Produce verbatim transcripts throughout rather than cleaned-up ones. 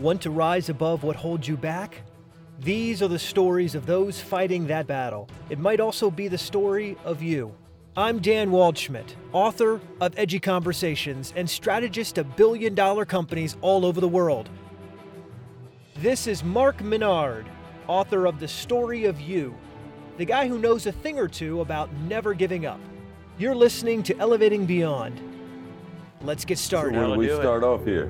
Want to rise above what holds you back? These are the stories of those fighting that battle. It might also be the story of you. I'm Dan Waldschmidt, author of Edgy Conversations and strategist of billion-dollar companies all over the world. This is Mark Menard, author of The Story of You, the guy who knows a thing or two about never giving up. You're listening to Elevating Beyond. Let's get started. So where do we start off here?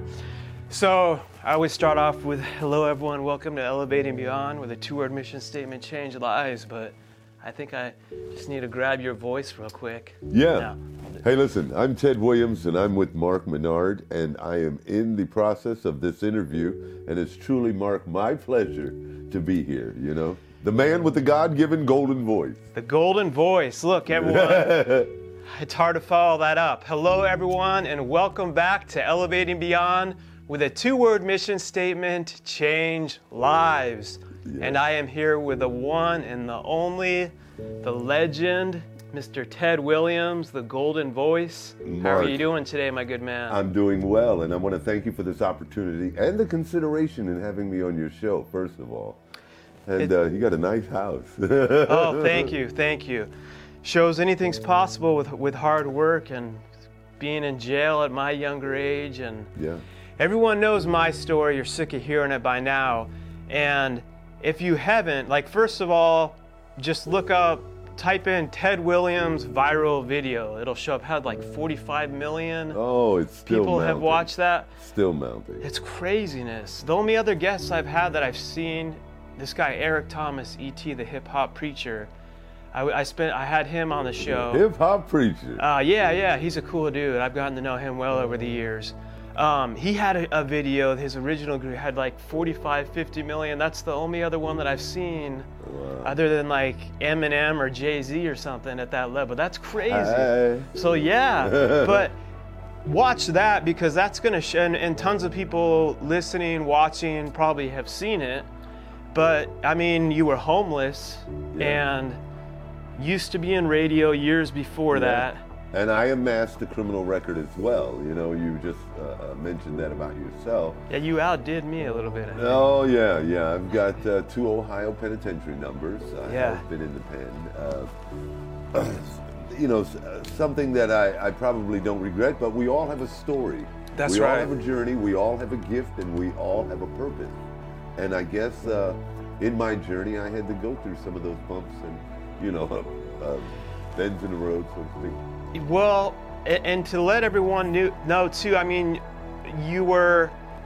So I always start off with, hello everyone, welcome to Elevating Beyond with a two-word mission statement, change lives, but I think I just need to grab your voice real quick. Yeah. Now, Hey, listen, I'm Ted Williams, and I'm with Mark Menard, and I am in the process of this interview, and it's truly, Mark, my pleasure to be here, you know? The man with the God-given golden voice. The golden voice. Look, everyone, it's hard to follow that up. Hello, everyone, and welcome back to Elevating Beyond with a two-word mission statement, change lives. Yeah. And I am here with the one and the only, the legend, Mister Ted Williams, the golden voice. Mark, how are you doing today, my good man? I'm doing well, and I want to thank you for this opportunity and the consideration in having me on your show, first of all. And It, uh, you got a nice house. oh, thank you, thank you. Shows anything's possible with, with hard work and being in jail at my younger age. And Yeah. everyone knows my story. You're sick of hearing it by now. And if you haven't, like, first of all, just look up, type in Ted Williams viral video. It'll show up, had like forty-five million Oh, it's still people mounting. have watched that. Still mounting. It's craziness. The only other guests I've had that I've seen, this guy Eric Thomas, E T the hip hop preacher. I, I spent, I had him on the show. Hip hop preacher. Uh, yeah, yeah, he's a cool dude. I've gotten to know him well over the years. Um, he had a, a video, his original group had like forty-five, fifty million. That's the only other one that I've seen, Wow. other than like Eminem or Jay-Z or something at that level. That's crazy. Hey. So yeah, but watch that, because that's gonna, sh- and, and tons of people listening, watching probably have seen it. But I mean, you were homeless Yeah. and used to be in radio years before Yeah. that. And I amassed a criminal record as well. You know, you just uh, mentioned that about yourself. Yeah, you outdid me a little bit. I think. Oh, yeah, yeah. I've got uh, two Ohio penitentiary numbers. I Yeah. have been in the pen. Uh, you know, s- uh, something that I, I probably don't regret, but we all have a story. That's we right. all have a journey, we all have a gift, and we all have a purpose. And I guess uh, in my journey, I had to go through some of those bumps and, you know, uh, uh, bends in the road, so to speak. Well, a- and to let everyone knew, know too, I mean, you were,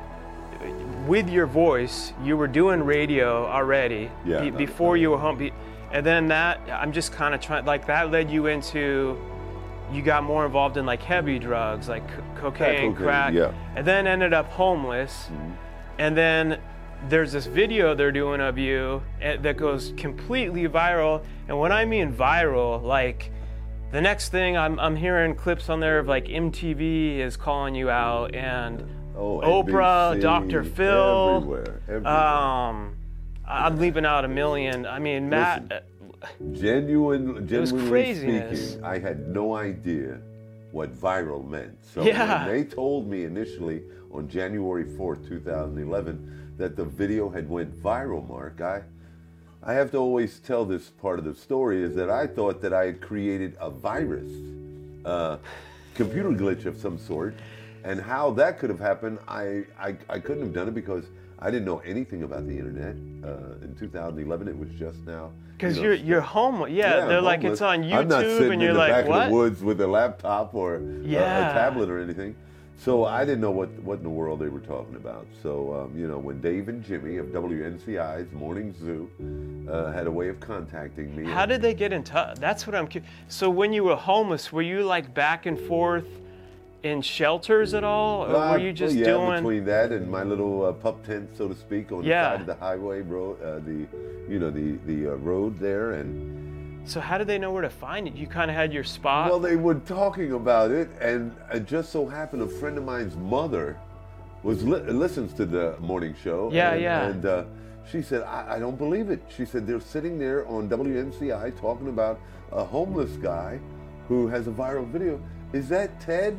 with your voice, you were doing radio already Yeah, be- not- before you were home. Be- and then that, I'm just kind of trying, like that led you into, you got more involved in like heavy drugs, like c- cocaine, cocaine, crack, yeah. and then ended up homeless. Mhm. And then there's this video they're doing of you eh, that goes completely viral. And when I mean viral, like, the next thing I'm, I'm hearing clips on there of like M T V is calling you out, and Oh, Oprah, N B C, Doctor Phil. Everywhere, everywhere. Um, I'm leaving out a million. I mean, Matt. Listen. Genuine, was genuinely craziness. speaking, I had no idea what viral meant. So Yeah. when they told me initially on January fourth, two thousand eleven, that the video had went viral, Mark, I, I have to always tell this part of the story is that I thought that I had created a virus, uh, computer glitch of some sort, and how that could have happened, I, I, I couldn't have done it because I didn't know anything about the internet. Uh, in two thousand eleven, it was just now. Because you know, you're you're homeless. Yeah, yeah, they're I'm like, homeless. it's on I'm not YouTube, sitting and you're in the like, back what? of the woods with a laptop or a- a, Yeah. tablet or anything. So I didn't know what, what in the world they were talking about. So, um, you know, when Dave and Jimmy of W N C I's Morning Zoo uh, had a way of contacting me. How did they get in touch? That's what I'm curious. So when you were homeless, were you like back and forth in shelters at all, or Uh, were you just yeah, doing? between that and my little uh, pup tent, so to speak, on Yeah. the side of the highway, bro, uh, the, you know, the the uh, road there, and So how did they know where to find it? You kind of had your spot. well, they were talking about it, and it just so happened a friend of mine's mother was li- listens to the morning show. Yeah, and, yeah. And uh, she said, I, I don't believe it. She said they're sitting there on W N C I talking about a homeless guy who has a viral video. Is that Ted?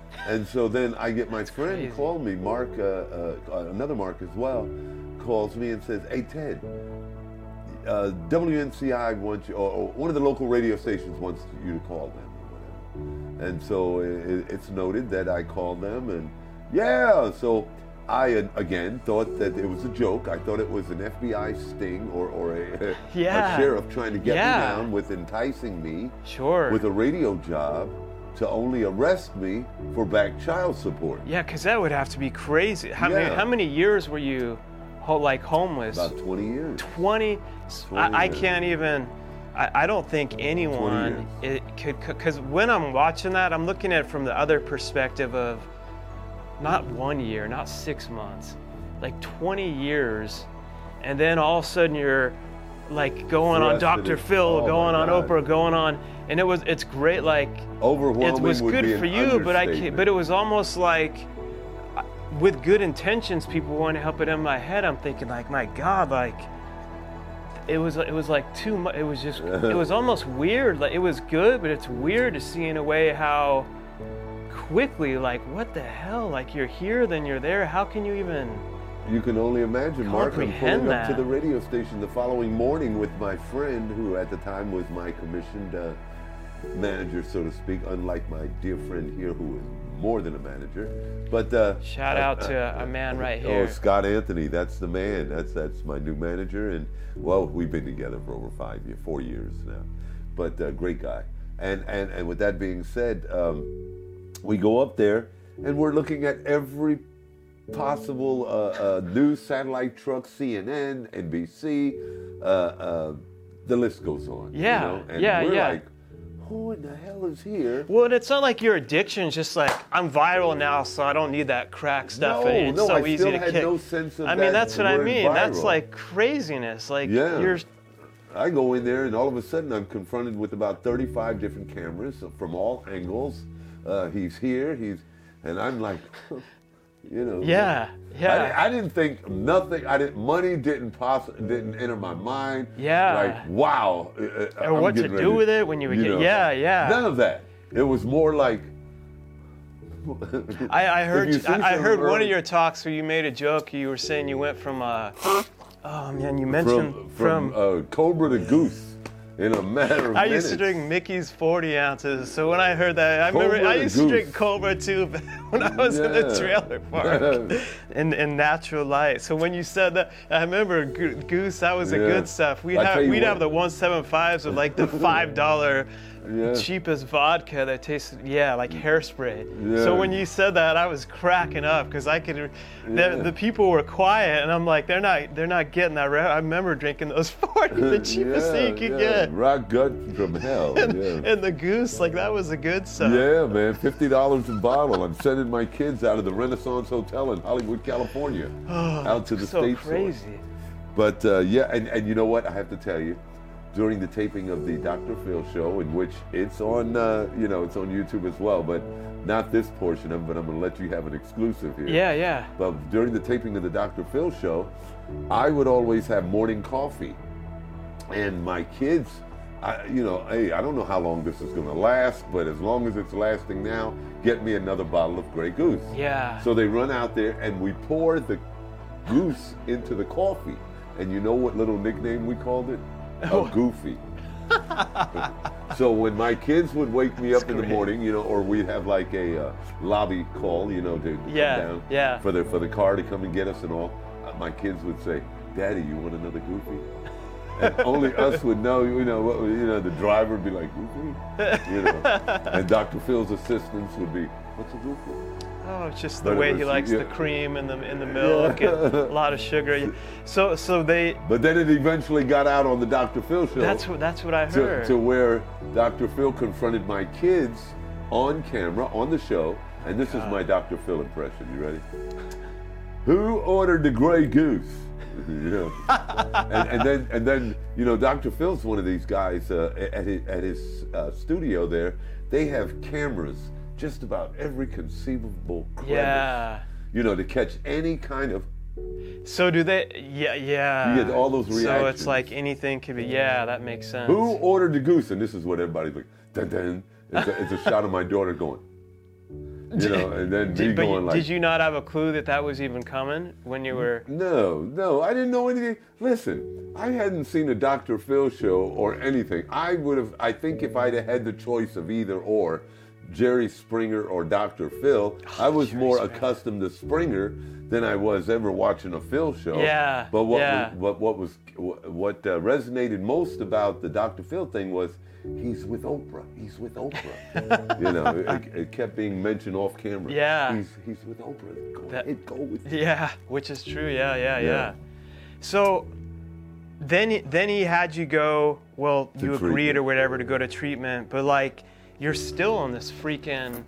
And so then I get my friend crazy. call me, Mark, uh, uh, another Mark as well, calls me and says, "Hey Ted, uh, W N C I wants you, or, or one of the local radio stations wants you to call them or whatever." And so it, it's noted that I called them, and yeah, so I uh, again thought that it was a joke. I thought it was an F B I sting or, or a, Yeah. a sheriff trying to get Yeah. me down with enticing me Sure. with a radio job to only arrest me for back child support. Yeah, because that would have to be crazy. How Yeah. many how many years were you ho- like homeless? About twenty years. twenty. twenty I, I years. can't even. I, I don't think anyone it could, because when I'm watching that, I'm looking at it from the other perspective of not one year, not six months, like twenty years, and then all of a sudden you're like going on Thrust Doctor it. Phil, Oh, going my on God. Oprah, going on, and it was it's great. Like Overwhelming it was would good be an for you, but I can't. understatement. But it was almost like, uh, with good intentions, people want to help it. In my head, I'm thinking like, my God, like it was. It was like too much. It was just. It was almost weird. Like it was good, but it's weird to see in a way how quickly, like, what the hell? Like you're here, then you're there. How can you even? You can only imagine, Mark. I'm Comprehend pulling up to that. the radio station the following morning with my friend, who at the time was my commissioned uh, manager, so to speak, unlike my dear friend here, who is more than a manager. But uh, Shout out to a man right oh, here. Scott Anthony, that's the man. That's that's my new manager, and well, we've been together for over five years, four years now. But uh, great guy. And and and with that being said, um, we go up there, and we're looking at every possible uh, uh, news satellite truck, C N N, N B C, uh, uh, the list goes on. you Yeah, know? And yeah, we're yeah. like, who in the hell is here? Well, and it's not like your addiction's just like, I'm viral now, so I don't need that crack stuff. No, and it's no, so I easy still to had kick. no sense of I mean, that that's what I word mean. That's viral. like craziness. Like Yeah. you're I go in there, and all of a sudden I'm confronted with about thirty-five different cameras from all angles. Uh, he's here, he's, and I'm like, you know. Yeah, yeah. I, I didn't think nothing. I didn't. Money didn't poss- didn't enter my mind. Yeah. Like wow. uh, uh, Or I'm what to getting do ready with it when you would you get- know, yeah, yeah. None of that. It was more like. I, I heard If you see I, I some heard one early- of your talks where you made a joke. You were saying you went from uh oh man, you mentioned From, from, uh, Cobra to Goose in a matter of I minutes. used to drink Mickey's forty ounces. So when I heard that, I Cobra remember I to used Goose. to drink Cobra too, but when I was in the Yeah. trailer park in, in natural light. So when you said that, I remember Go- Goose. That was the Yeah. good stuff. We'd I have tell you we'd have what. the one seventy-fives with like the five dollar. Yeah. cheapest vodka that tasted, yeah, like hairspray. Yeah. So when you said that, I was cracking up because I could. Yeah. The, the people were quiet, and I'm like, they're not, they're not getting that. Re- I remember drinking those forty, the cheapest thing you could yeah. get. Rock gut from hell. And, yeah. and the Goose, like that was the good stuff. Yeah, man, fifty dollars a bottle. I'm sending my kids out of the Renaissance Hotel in Hollywood, California, out to the so States. crazy. But uh, yeah, and, and you know what? I have to tell you, during the taping of the Doctor Phil show, in which it's on, uh, you know, it's on YouTube as well, but not this portion of it, but I'm going to let you have an exclusive here. Yeah, yeah. But during the taping of the Doctor Phil show, I would always have morning coffee. And my kids, I, you know, hey, I don't know how long this is going to last, but as long as it's lasting now, get me another bottle of Grey Goose. Yeah. So they run out there and we pour the goose into the coffee. And you know what little nickname we called it? A Goofy. So when my kids would wake me up in the great. morning, you know, or we'd have like a uh, lobby call, you know, to, to Yeah, come down yeah. for the for the car to come and get us and all, uh, my kids would say, "Daddy, you want another Goofy?" And only us would know, you know, what, you know, the driver would be like, "Goofy," you know, and Doctor Phil's assistants would be, "What's a Goofy?" Oh, it's just the But it way was- he likes yeah. the cream and the in the milk and a lot of sugar. So so they. But then it eventually got out on the Doctor Phil show. That's what that's what I to, heard. to where Doctor Phil confronted my kids on camera on the show, and this is my Doctor Phil impression. You ready? Who ordered the Grey Goose? You know, and, and then and then you know, Doctor Phil's one of these guys uh, at his, at his uh, studio there. They have cameras just about every conceivable crevice, yeah. you know, to catch any kind of. So do they? Yeah, yeah. You get all those So reactions. it's like anything could be. Yeah, that makes sense. Who ordered the goose? And this is what everybody's like, dun dun. It's a, it's a shot of my daughter going, You know, and then me Did, but going you, like, did you not have a clue that that was even coming when you were? no, no, I didn't know anything. Listen, I hadn't seen a Doctor Phil show or anything. I would have, I think if I'd have had the choice of either or, Jerry Springer or Doctor Phil, Oh, I was Jerry more Springer. accustomed to Springer than I was ever watching a Phil show. Yeah, But what yeah. was, what, what was what uh, resonated most about the Doctor Phil thing was he's with Oprah. He's with Oprah. You know, it, it kept being mentioned off camera. Yeah. He's he's with Oprah. Go That- ahead, go with it. Yeah, which is true. Yeah, yeah, yeah. Yeah. So then, then he had you go. Well, To you agreed treatment. or whatever to go to treatment, but like you're still on this freaking.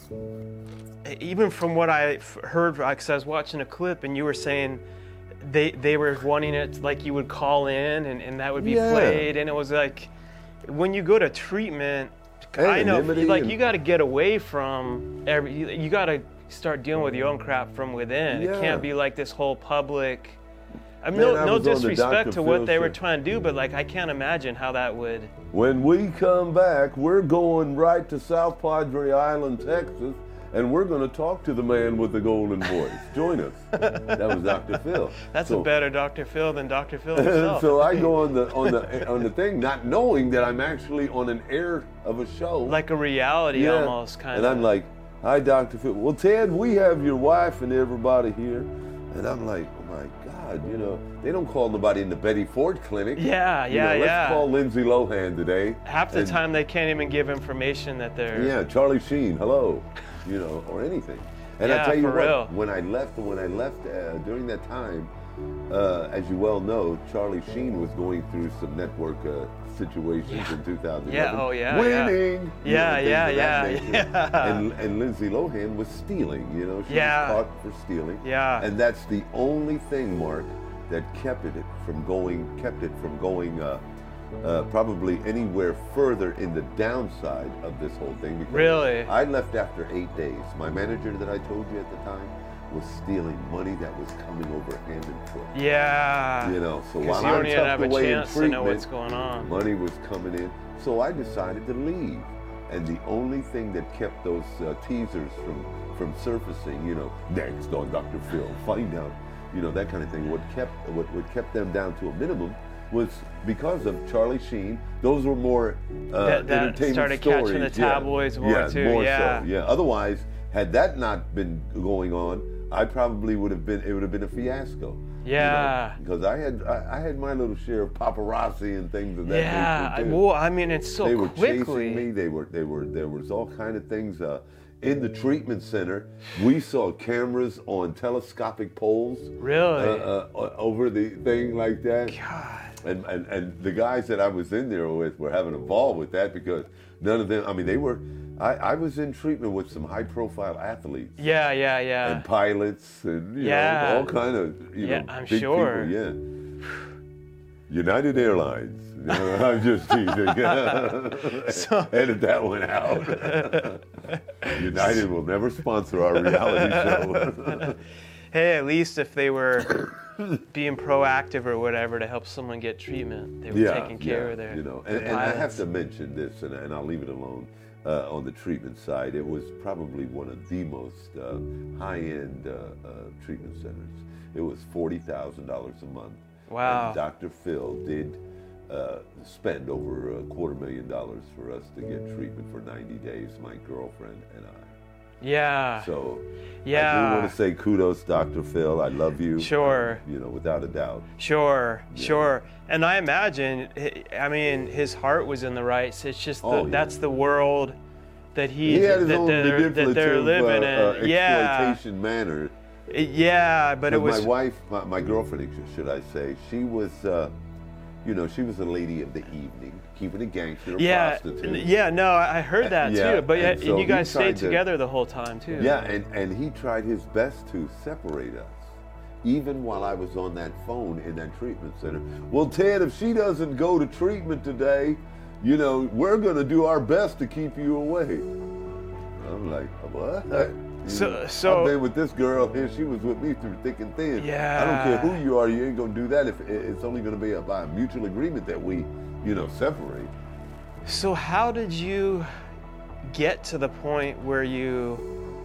Even from what I f- heard, because I was watching a clip and you were saying they they were wanting it like you would call in and, and that would be Yeah. played, and it was like when you go to treatment, I know Anonymity like and- you got to get away from every. You, you got to start dealing with your own crap from within. It Yeah. can't be like this whole public. I mean, Man, no, I no was on the disrespect Doctor to what Phil they were show. trying to do, but like I can't imagine how that would. When we come back, we're going right to South Padre Island, Texas, and we're going to talk to the man with the golden voice. Join us. That was Doctor Phil. That's so, a better Doctor Phil than Doctor Phil himself. so I go on the on the on the thing, not knowing that I'm actually on an air of a show. Like a reality Yeah. almost kind And of. I'm like, hi, Doctor Phil. Well, Ted, we have your wife and everybody here. And I'm like, oh my God, you know, they don't call nobody in the Betty Ford Clinic. Yeah, You yeah, know, let's yeah. call Lindsay Lohan today. Half the And- time they can't even give information that they're. Yeah, Charlie Sheen, hello, you know, or anything. And Yeah, I tell you for what, real. when I left, when I left uh, during that time, uh, as you well know, Charlie Sheen was going through some network uh, situations in two thousand eleven. Yeah, oh, yeah, yeah. winning. you Yeah, know, things yeah, of that yeah, nature. yeah. And, and Lindsay Lohan was stealing. You know, she Yeah. was caught for stealing. Yeah. And that's the only thing, Mark, that kept it from going, kept it from going. Uh, Uh, probably anywhere further in the downside of this whole thing. Because Really? I left after eight days. My manager that I told you at the time was stealing money that was coming over hand and foot. Yeah. You know, so Because while you I'm don't even have tucked a away in chance to know treatment, what's going on. money was coming in. So I decided to leave. And the only thing that kept those uh, teasers from, from surfacing, you know, next on Doctor Phil, find out, you know, that kind of thing, what kept, what, what kept them down to a minimum was because of Charlie Sheen. Those were more uh, That- that entertainment started stories. catching the yeah. tabloids more yeah, too, More yeah. so, yeah. Otherwise, had that not been going on, I probably would have been. It would have been a fiasco. you Yeah. know, because I had I, I had my little share of paparazzi and things of that Yeah. nature too. Well, I mean, it's so they were quickly. chasing me. They were they were there was all kind of things. Uh, in the treatment center, we saw cameras on telescopic poles. Really? Uh, uh, over the thing like that. God. And, and and the guys that I was in there with were having a ball with that because none of them. I mean, they were. I, I was in treatment with some high-profile athletes Yeah, yeah, yeah. and pilots and you Yeah. know all kind of you Yeah, know I'm big sure. people. Yeah. United Airlines. I'm just teasing. So- Edit that one out. United will never sponsor our reality show. Hey, at least if they were being proactive or whatever to help someone get treatment, they were yeah, taking care yeah, of their. you know, and, their and I have pilots. to mention this, and, and I'll leave it alone. Uh, on the treatment side, it was probably one of the most uh, high-end uh, uh, treatment centers. It was forty thousand dollars a month. Wow. And Doctor Phil did uh, spend over a quarter million dollars for us to get treatment for ninety days, my girlfriend and I. Yeah. So Yeah. I do want to say kudos, Doctor Phil. I love you. Sure. You know, without a doubt. Sure, Yeah. sure. And I imagine, I mean, his heart was in the right. So it's just the, Oh, yeah. that's the world that he's He had his that, own they're, that manipulative they're living uh, in. uh, yeah. exploitation manner. Yeah, but it But was my wife, my, my girlfriend, should I say, she was, uh, you know, she was a lady of the evening, keeping it gangster, a yeah, prostitute. n- yeah. No, I heard that Yeah, too. But yeah, and and so you he guys tried stayed to- together the whole time too. Yeah, and, and he tried his best to separate us, even while I was on that phone in that treatment center. Well, Ted, if she doesn't go to treatment today, you know, we're going to do our best to keep you away. I'm like, what? You So- know, so- I've been with this girl here. She was with me through thick and thin. I Yeah. don't care who you are. You ain't going to do that if it's only going to be by a mutual agreement that we, you know, separate. So how did you get to the point where you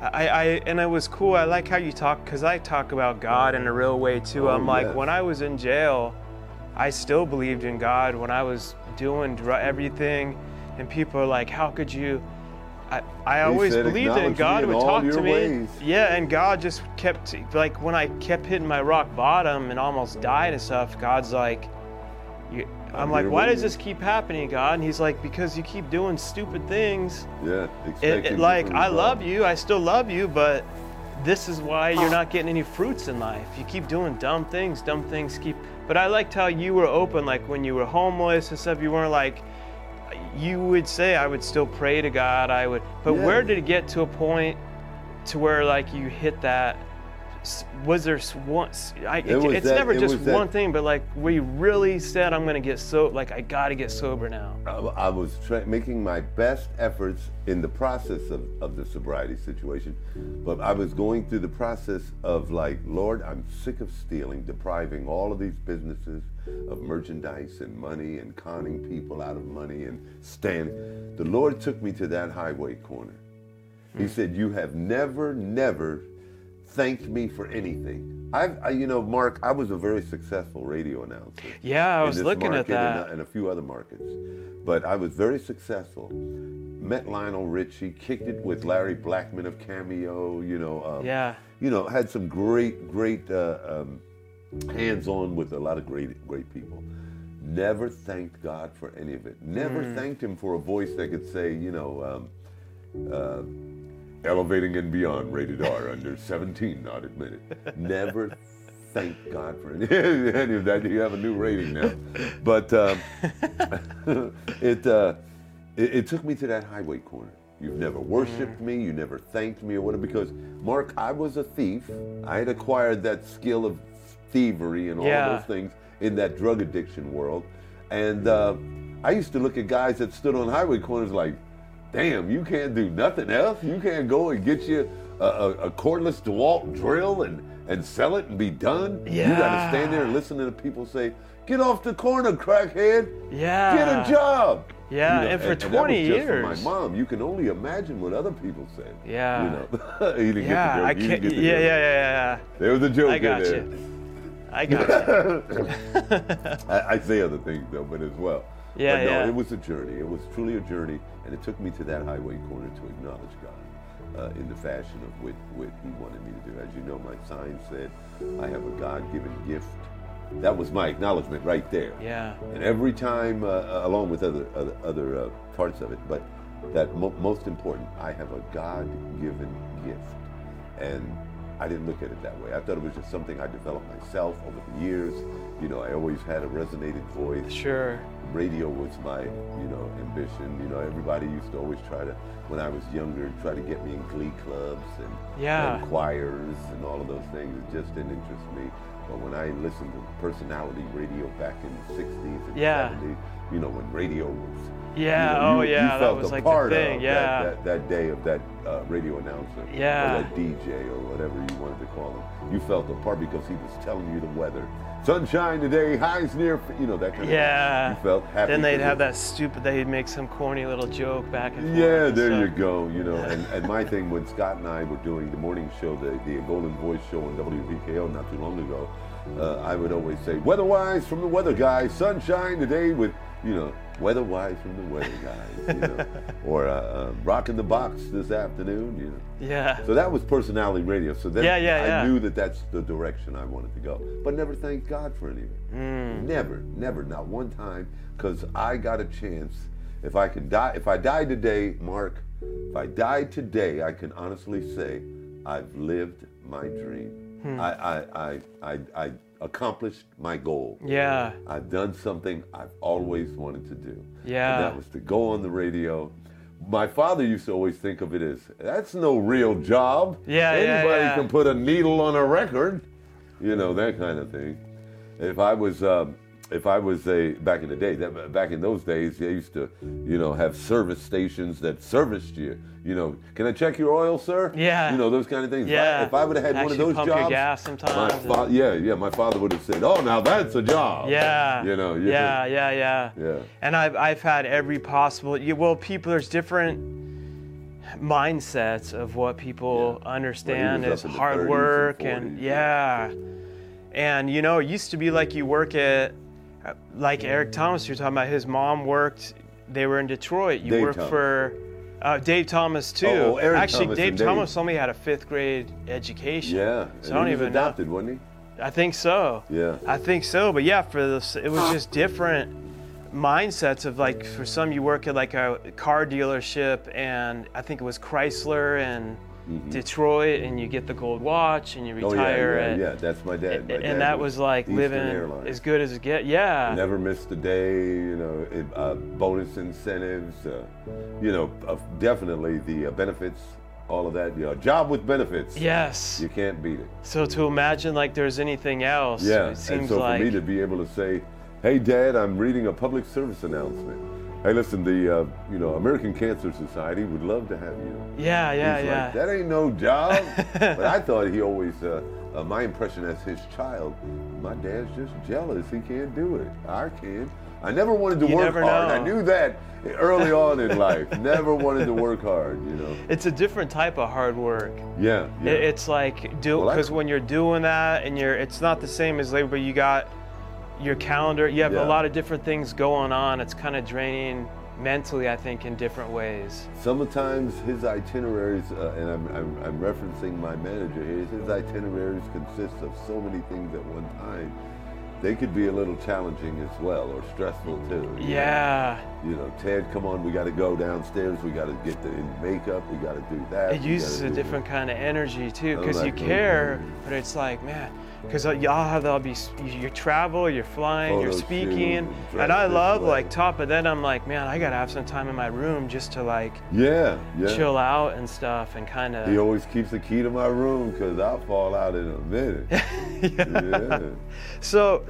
I, I and it was cool. I like how you talk, because I talk about God in a real way too. Oh, I'm like, yes. when I was in jail, I still believed in God. When I was doing dr- everything, and people are like, how could you? I, I always said, believed in "Acknowledge God me in would all talk your to me. ways." Yeah, and God just kept, like, when I kept hitting my rock bottom and almost died and stuff, God's like, you, I'm, I'm like, here why with does you." this keep happening, God? And he's like, because you keep doing stupid things. Yeah, It, expecting it, like, different I love results. you, I still love you, but this is why you're not getting any fruits in life. You keep doing dumb things, dumb things keep, but I liked how you were open, like when you were homeless and stuff, you weren't like, you would say, I would still pray to God, I would, but Yeah. where did it get to a point to where like you hit that, s- was there s- one, s- I, it, It was it's that- never it just was that- one thing, but like where you really said, I'm gonna get so, like I gotta get sober now. I, I was tra- making my best efforts in the process of, of the sobriety situation, but I was going through the process of like, Lord, I'm sick of stealing, depriving all of these businesses of merchandise and money and conning people out of money and stand. The Lord took me to that highway corner. He said, you have never, never thanked me for anything. I've, I, you know, Mark, I was a very successful radio announcer. Yeah, I in was this looking at market and, that. uh, and a few other markets. But I was very successful. Met Lionel Richie, kicked it with Larry Blackman of Cameo, you know. Um, Yeah. You know, had some great, great uh, um, hands-on with a lot of great, great people. Never thanked God for any of it. Never Mm. thanked him for a voice that could say, you know, um, uh, elevating and beyond, rated R, under seventeen, not admitted. Never thank God for any, any of that. You have a new rating now. But um, it, uh, it it took me to that highway corner. You've never worshipped me. You never thanked me or whatever. Because, Mark, I was a thief. I had acquired that skill of thievery and all Yeah. of those things in that drug addiction world. And uh, I used to look at guys that stood on highway corners like, damn, you can't do nothing else. You can't go and get you a, a, a cordless DeWalt drill and, and sell it and be done. You got to Yeah. stand there and listen to the people say, get off the corner, crackhead. Yeah. Get a job. Yeah, and for that twenty was just from years. my mom. You can only imagine what other people said. Yeah. You know, you didn't Yeah, get I the joke. You can't, didn't yeah, get the yeah, joke. yeah, yeah. There was a joke I got in there. you. I got you. I, I say other things though, but as well. Yeah, but no, yeah. it was a journey. It was truly a journey, and it took me to that highway corner to acknowledge God uh, in the fashion of what, what He wanted me to do. As you know, my sign said, "I have a God-given gift." That was my acknowledgement right there. Yeah. And every time, uh, along with other other, other uh, parts of it, but that mo- most important, I have a God-given gift, and I didn't look at it that way. I thought it was just something I developed myself over the years. You know, I always had a resonated voice. Sure. Radio was my, you know, ambition. You know, everybody used to always try to, when I was younger, try to get me in glee clubs and, Yeah. and choirs and all of those things. It just didn't interest me. But when I listened to personality radio back in the sixties and Yeah. seventies, you know, when radio was, Yeah, you know, oh you, yeah, you that felt was a like the part thing, of yeah. that, that, that day of that uh, radio announcer, Yeah. or that D J, or whatever you wanted to call him. You felt a part because he was telling you the weather. Sunshine today, highs near, you know, that kind of Yeah. thing. You felt happy. Then they'd for have the- that stupid, they'd make some corny little joke back and forth. Yeah, and there stuff. you go. You know, and, and my thing when Scott and I were doing the morning show, the, the Golden Voice show on W V K O not too long ago, uh, I would always say, weather-wise from the weather guy, sunshine today with, you know, weather-wise from the weather guys, you know, or uh, uh, rocking the box this afternoon, you know. Yeah. So that was personality radio. So then Yeah, yeah, I yeah. knew that that's the direction I wanted to go. But never thanked God for any of it. Mm. Never, never, not one time, because I got a chance. If I can die, if I die today, Mark, if I died today, I can honestly say I've lived my dream. Hmm. I, I, I, I, I accomplished my goal. Yeah. I've done something I've always wanted to do. Yeah. And that was to go on the radio. My father used to always think of it as, that's no real job. Yeah, yeah, Anybody yeah. can put a needle on a record. You know, that kind of thing. If I was, um, if I was a, back in the day, that, back in those days, they used to, you know, have service stations that serviced you. You know, can I check your oil, sir? Yeah. You know, those kind of things. Yeah. If I, if I would have had Actually one of those pump your jobs, gas my sometimes fa- yeah, yeah, my father would have said, oh, now that's a job. Yeah. You know, you yeah, could- yeah, yeah. Yeah. And I've I've had every possible. You, well, people. There's different. mindsets of what people Yeah. understand Well, he was as up in the hard thirties and work and forties, yeah. And you know, it used to be like you work at, like Eric Thomas, you're talking about, his mom worked, they were in Detroit. You Dave worked Thomas. for uh, Dave Thomas too. Oh, Eric Actually, Thomas Dave and Dave. Thomas only had a fifth grade education. Yeah, So and I don't he was even know. adopted, wasn't I think so. Yeah. I think so. But yeah, for this, it was just different mindsets of like, for some you work at like a car dealership, and I think it was Chrysler and Detroit, and you get the gold watch and you he? Oh retire. yeah, yeah, at, yeah. That's my dad. My dad and that was like Eastern living Airlines. as good as it get. Yeah. Never missed a day, you know, it, uh, bonus incentives, uh, you know, uh, definitely the uh, benefits, all of that, you know, job with benefits. Yes. You can't beat it. So to imagine like there's anything else, Yeah, it and seems so like for me to be able to say, hey, Dad, I'm reading a public service announcement. Hey, listen, the, uh, you know, American Cancer Society would love to have you. yeah, yeah, He's yeah. like, that ain't no job. But I thought he always, uh, uh, my impression as his child, my dad's just jealous. He can't do it. I can. I never wanted to You work never hard. know. I knew that early on in life. Never wanted to work hard, you know. It's a different type of hard work. Yeah, yeah. It- It's like do Well, I- because when you're doing that and you're, it's not the same as labor. But you got your calendar. You have Yeah. a lot of different things going on. It's kind of draining mentally, I think, in different ways. Sometimes his itineraries, uh, and I'm, I'm, I'm referencing my manager here, his itineraries consist of so many things at one time. They could be a little challenging as well, or stressful too. you know. Yeah. You know, Ted, come on, we got to go downstairs. We got to get the in makeup. We got to do that. It we uses gotta a do different kind of energy too, I'm because you like, oh, care, man. but it's like, man, because y'all have all be you travel, you're flying, you're Photo shoot speaking, and and dress I this love way. like top. But then I'm like, man, I gotta have some time in my room just to like Yeah, yeah. chill out and stuff, and kind He of. always keeps the key to my room because I'll fall out in a minute. yeah. So,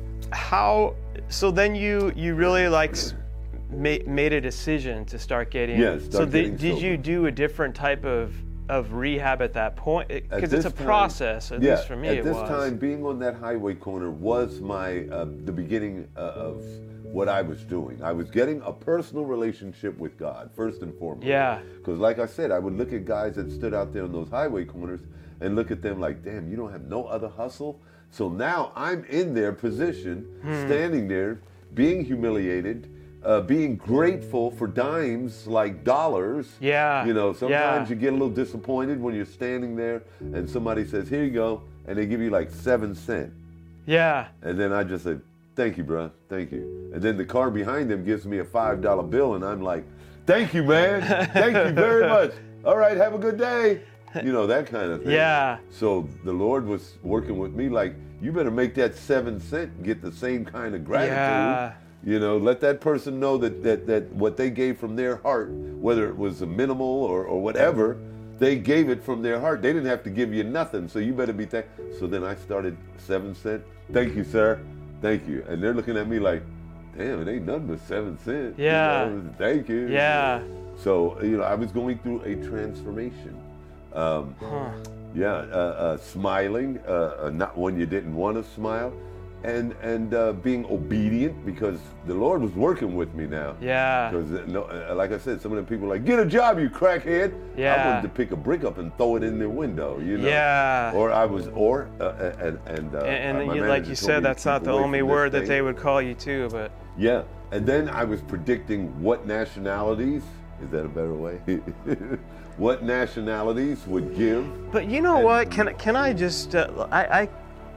how? So then you you really like s- ma- made a decision to start getting. Yeah, So start the- getting did you sober. do a different type of of rehab at that point? At Because it's a this time- process. At yeah, least for me, at it this was. time, being on that highway corner was my uh, the beginning uh, of what I was doing. I was getting a personal relationship with God first and foremost. Yeah. Because, like I said, I would look at guys that stood out there on those highway corners and look at them like, "Damn, you don't have no other hustle." So now I'm in their position, Hmm. standing there, being humiliated. Uh, being grateful for dimes like dollars. Yeah, You know, sometimes yeah. you get a little disappointed when you're standing there and somebody says, "Here you go," and they give you like seven cent. Yeah. And then I just say, "Thank you, bro. Thank you." And then the car behind them gives me a five dollar bill, and I'm like, "Thank you, man. Thank you very much. All right, have a good day." You know, that kind of thing. Yeah. So the Lord was working with me like, you better make that seven cent and get the same kind of gratitude. Yeah. You know, let that person know that, that, that what they gave from their heart, whether it was a minimal or, or whatever, they gave it from their heart. They didn't have to give you nothing, so you better be thank. So then I started seven cent. Thank you, sir. Thank you. And they're looking at me like, damn, it ain't nothing but seven cent. Yeah. You know, thank you. Yeah. So, you know, I was going through a transformation. Um, Huh. yeah, uh, uh, smiling, uh, uh, not when you didn't want to smile, and and uh, being obedient because the Lord was working with me now. Yeah. Because, uh, no, uh, like I said, some of the people were like, "Get a job, you crackhead." I Yeah. wanted to pick a brick up and throw it in their window, you know. Yeah. Or I was, or uh, and and uh, And, uh, and my you, manager like you told me said, to that's keep not the away only from this word that thing. they would call you too, but Yeah, and then I was predicting what nationalities. Is that a better way? What nationalities would give? but you know And- what? Can can I just uh, I, I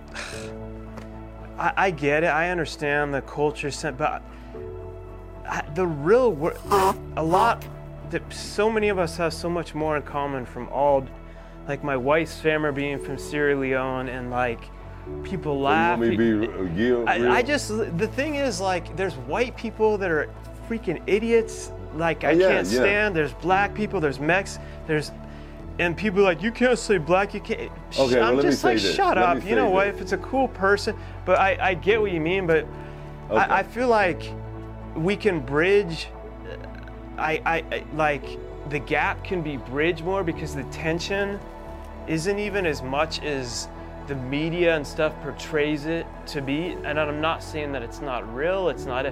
I I get it. I understand the culture, sen- but I, the real wor- a lot that so many of us have so much more in common from all, like my wife's family being from Sierra Leone, and like people You laugh. want me to be uh, real? I, I just the thing is like there's white people that are freaking idiots like I Oh, yeah, can't yeah. stand. There's black people, there's Mex, there's and people are like you can't say black, you can't. Sh- Okay, well, I'm let me just say like this. shut Let up. me You know say what? this. If it's a cool person, but I, I get what you mean. But Okay. I, I feel like we can bridge. I, I I like the gap can be bridged more because the tension isn't even as much as the media and stuff portrays it to be. And I'm not saying that it's not real, it's not a,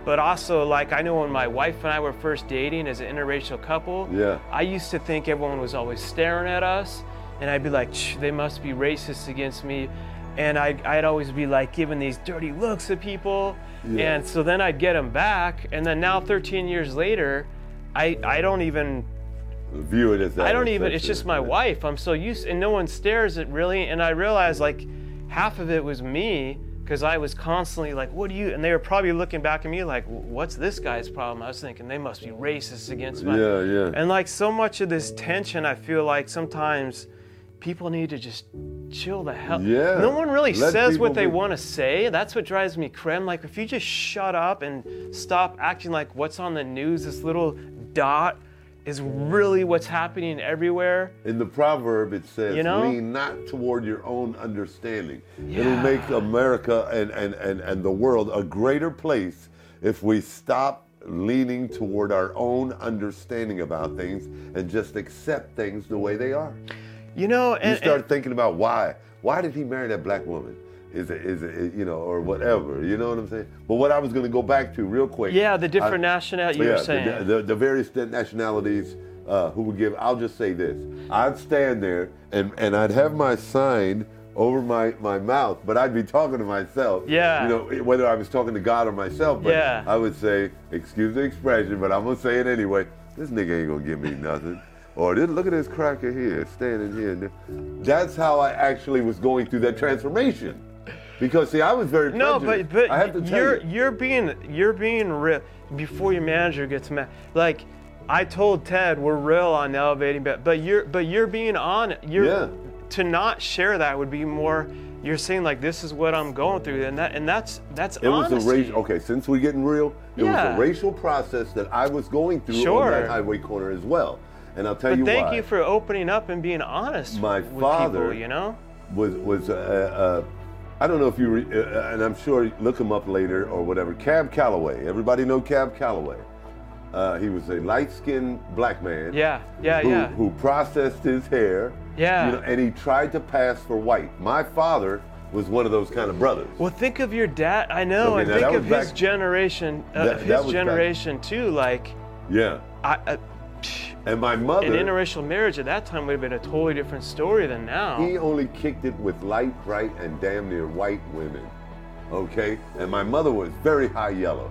but also like I know when my wife and I were first dating as an interracial couple, Yeah. I used to think everyone was always staring at us, and I'd be like, Shh, they must be racist against me. And I'd, I'd always be like giving these dirty looks at people. Yeah. And so then I'd get them back. And then now thirteen years later, I, I don't even, View it as that. I don't even, it's such just a- my wife. I'm so used, and no one stares at really. And I realized like half of it was me, because I was constantly like, what do you, and they were probably looking back at me like, what's this guy's problem? I was thinking they must be racist against my, Yeah, yeah. and like so much of this tension, I feel like sometimes people need to just chill the hell. Yeah. No one really Let says people what they be- want to say. That's what drives me crazy. Like if you just shut up and stop acting like what's on the news, this little dot is really what's happening everywhere. In the proverb, it says, You know? lean not toward your own understanding. It'll Yeah. make America and, and, and, and the world a greater place if we stop leaning toward our own understanding about things and just accept things the way they are. You know, You and, start and thinking about why. Why did he marry that black woman? Is it, is it, you know, or whatever, you know what I'm saying? But what I was going to go back to real quick. yeah, the different I- nationalities you yeah, were saying. The, the, the various nationalities uh, who would give, I'll just say this. I'd stand there and, and I'd have my sign over my, my mouth, but I'd be talking to myself. Yeah. You know, whether I was talking to God or myself, but Yeah. I would say, excuse the expression, but I'm going to say it anyway. This nigga ain't going to give me nothing. Or this, look at this cracker here, standing here. And there. That's how I actually was going through that transformation. Because see, I was very No, prejudiced. but but I have to tell you're you. you're being you're being real before your manager gets mad. Like I told Ted, we're real on elevating, but but you're but you're being on. You're Yeah. to not share that would be more. You're saying like this is what I'm going through, and that and that's that's It was honesty. a racial. Okay, since we're getting real, it Yeah. was a racial process that I was going through Sure. on that highway corner as well. And I'll tell But you thank why. you for opening up and being honest My with father- people. You know. was was uh, uh, I don't know if you re, uh, and I'm sure look him up later or whatever. Cab Calloway. Everybody know Cab Calloway. Uh, he was a light-skinned black man. Yeah, yeah, who, yeah. who processed his hair. Yeah. You know, and he tried to pass for white. My father was one of those kind of brothers. Well, think of your dad. I know, Okay, and now think that of was his back- generation. Uh, That- of that his was back- generation too. Like, Yeah. I. Uh, And my mother. An interracial marriage at that time would have been a totally different story than now. He only kicked it with light, bright, and damn near white women. Okay? And my mother was very high yellow.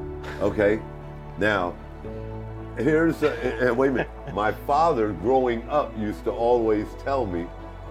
Okay? Now, here's, a, uh, wait a minute. My father, growing up, used to always tell me,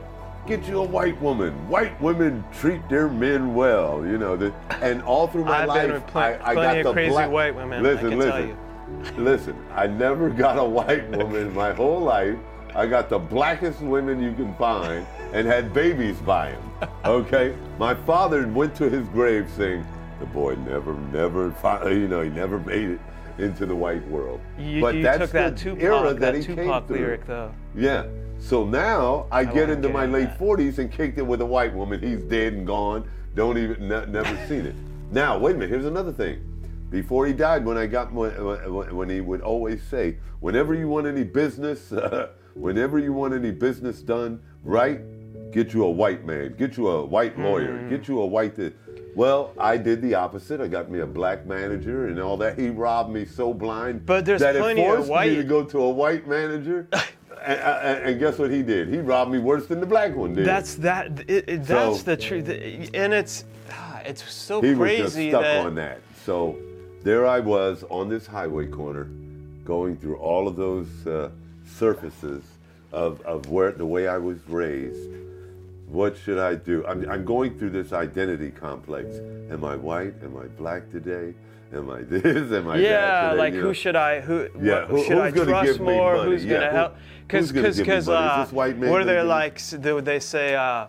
get you a white woman. White women treat their men well, you know. The, and all through my I've life, been with pl- I, I plenty got of the crazy black. white women, Listen, I can listen. tell you. Listen, I never got a white woman my whole life. I got the blackest women you can find and had babies by them. Okay? My father went to his grave saying, the boy never, never, fi- you know, he never made it into the white world. You, but you that's took that the Tupac, era that, that he Tupac came through. lyric though. Yeah. So now I, get wanna into get my into late that. forties and kicked it with a white woman. He's dead and gone. Don't even, ne- never seen it. Now, wait a minute. Here's another thing. Before he died, when I got when, when he would always say, whenever you want any business, uh, whenever you want any business done right, get you a white man, get you a white lawyer, Mm. get you a white. Th- well, I did the opposite. I got me a black manager and all that. He robbed me so blind But there's that plenty it of forced white- me to go to a white manager. and, and, and guess what he did? He robbed me worse than the black one did. That's that. It, it, that's So- the truth, and it's ah, it's so he crazy was just stuck that. on that. So there I was on this highway corner, going through all of those uh, surfaces of, of where the way I was raised. What should I do? I'm, I'm going through this identity complex. Am I white? Am I black today? Am I this? Am I that? Yeah, today? like You who know? should I who Yeah, what, who- should I who's gonna trust give me more? money? Who's Yeah, gonna who- help? Because who's gonna give me because money? Is uh, this white man what are gonna they give me- like? s- They, they say uh,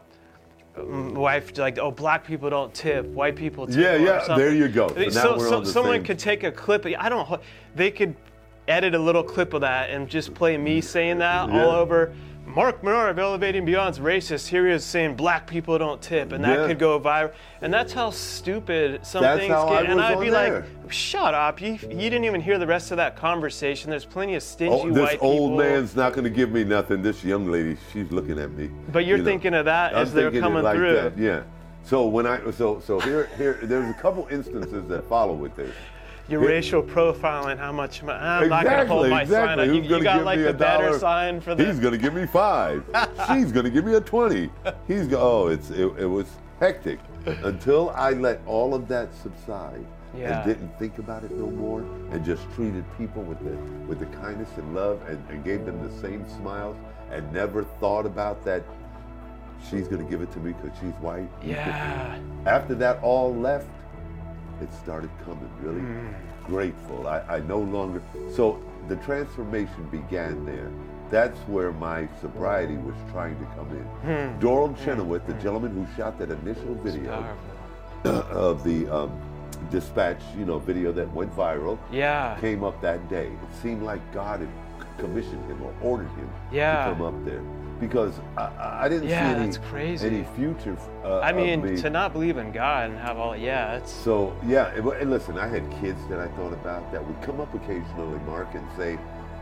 mm, wife like oh black people don't tip, white people tip. Yeah, or yeah, something. there you go. So now So, we're so on the someone same- could take a clip. I don't. ho- They could edit a little clip of that and just play me saying that Yeah. all over. Mark Menard of Elevating Beyond's racist. Here he is saying black people don't tip, and that Yeah. could go viral. And that's how stupid some That's things how get. I and was I'd on be there. like, shut up. You, you didn't even hear the rest of that conversation. There's plenty of stingy Oh, this white old people. man's not going to give me nothing. This young lady, she's looking at me. But you're you know. thinking of that I'm as they're thinking it coming like through. that, yeah. So when I so so here here there's a couple instances that follow with this. your It- racial profiling, how much my, I'm not gonna Exactly, hold my sign exactly. up. You, Who's you gonna got give like me the a better dollar? sign for the. He's gonna give me five. She's gonna give me a twenty. He's go. Oh, it's it, it was hectic until I let all of that subside Yeah. and didn't think about it no more and just treated people with the with the kindness and love and, and gave them the same smiles and never thought about that. She's gonna give it to me because she's white. Yeah. After that all left, it started coming really grateful. I, I no longer, so the transformation began there. That's where my sobriety was trying to come in. Doral Chenoweth, the gentleman who shot that initial video Powerful. of the um, dispatch, you know, video that went viral, Yeah. came up that day. It seemed like God had commissioned him or ordered him Yeah. to come up there. Because I, I didn't Yeah, see any, that's crazy. any future. Uh, I of mean, me. to not believe in God and have all, yeah, it's. So yeah, and, and listen, I had kids that I thought about that would come up occasionally, Mark, and say,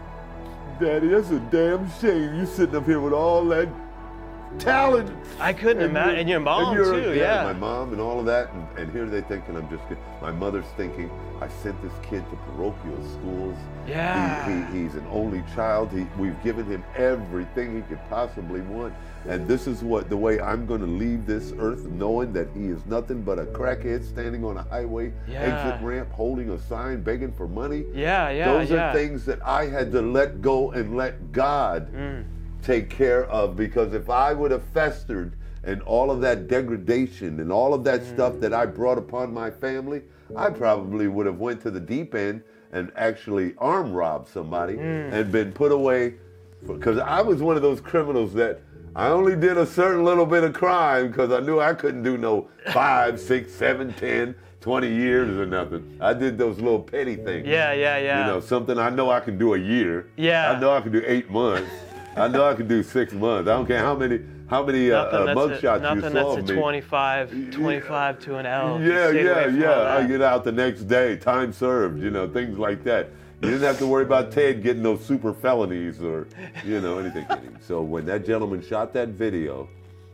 "Daddy, that's a damn shame. You sitting up here with all that talent." I couldn't And imagine. you're- And your mom, you're- too, yeah. My mom and all of that, and, and here they thinking I'm just. My mother's thinking I sent this kid to parochial schools. Yeah. He, he, he's an only child. He, we've given him everything he could possibly want, and this is what the way I'm going to leave this earth, knowing that he is nothing but a crackhead standing on a highway Yeah. exit ramp, holding a sign, begging for money. Yeah, yeah, Those yeah. are things that I had to let go and let God Mm. take care of, because if I would have festered and all of that degradation and all of that stuff that I brought upon my family, I probably would have went to the deep end and actually arm robbed somebody and been put away, because I was one of those criminals that I only did a certain little bit of crime because I knew I couldn't do no five, six, seven, ten, twenty years or nothing. I did those little petty things. Yeah, yeah, yeah. You know, something I know I can do a year. Yeah. I know I can do eight months. I know I can do six months. I don't care how many how many uh, Nothing uh, that's mug a, shots nothing you that's saw a of me. twenty-five, twenty-five to an L. Yeah, Stay yeah, away from all yeah. I that. get out the next day, time served, you know, things like that. You didn't have to worry about Ted getting those super felonies or, you know, anything. So when that gentleman shot that video,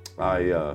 I uh,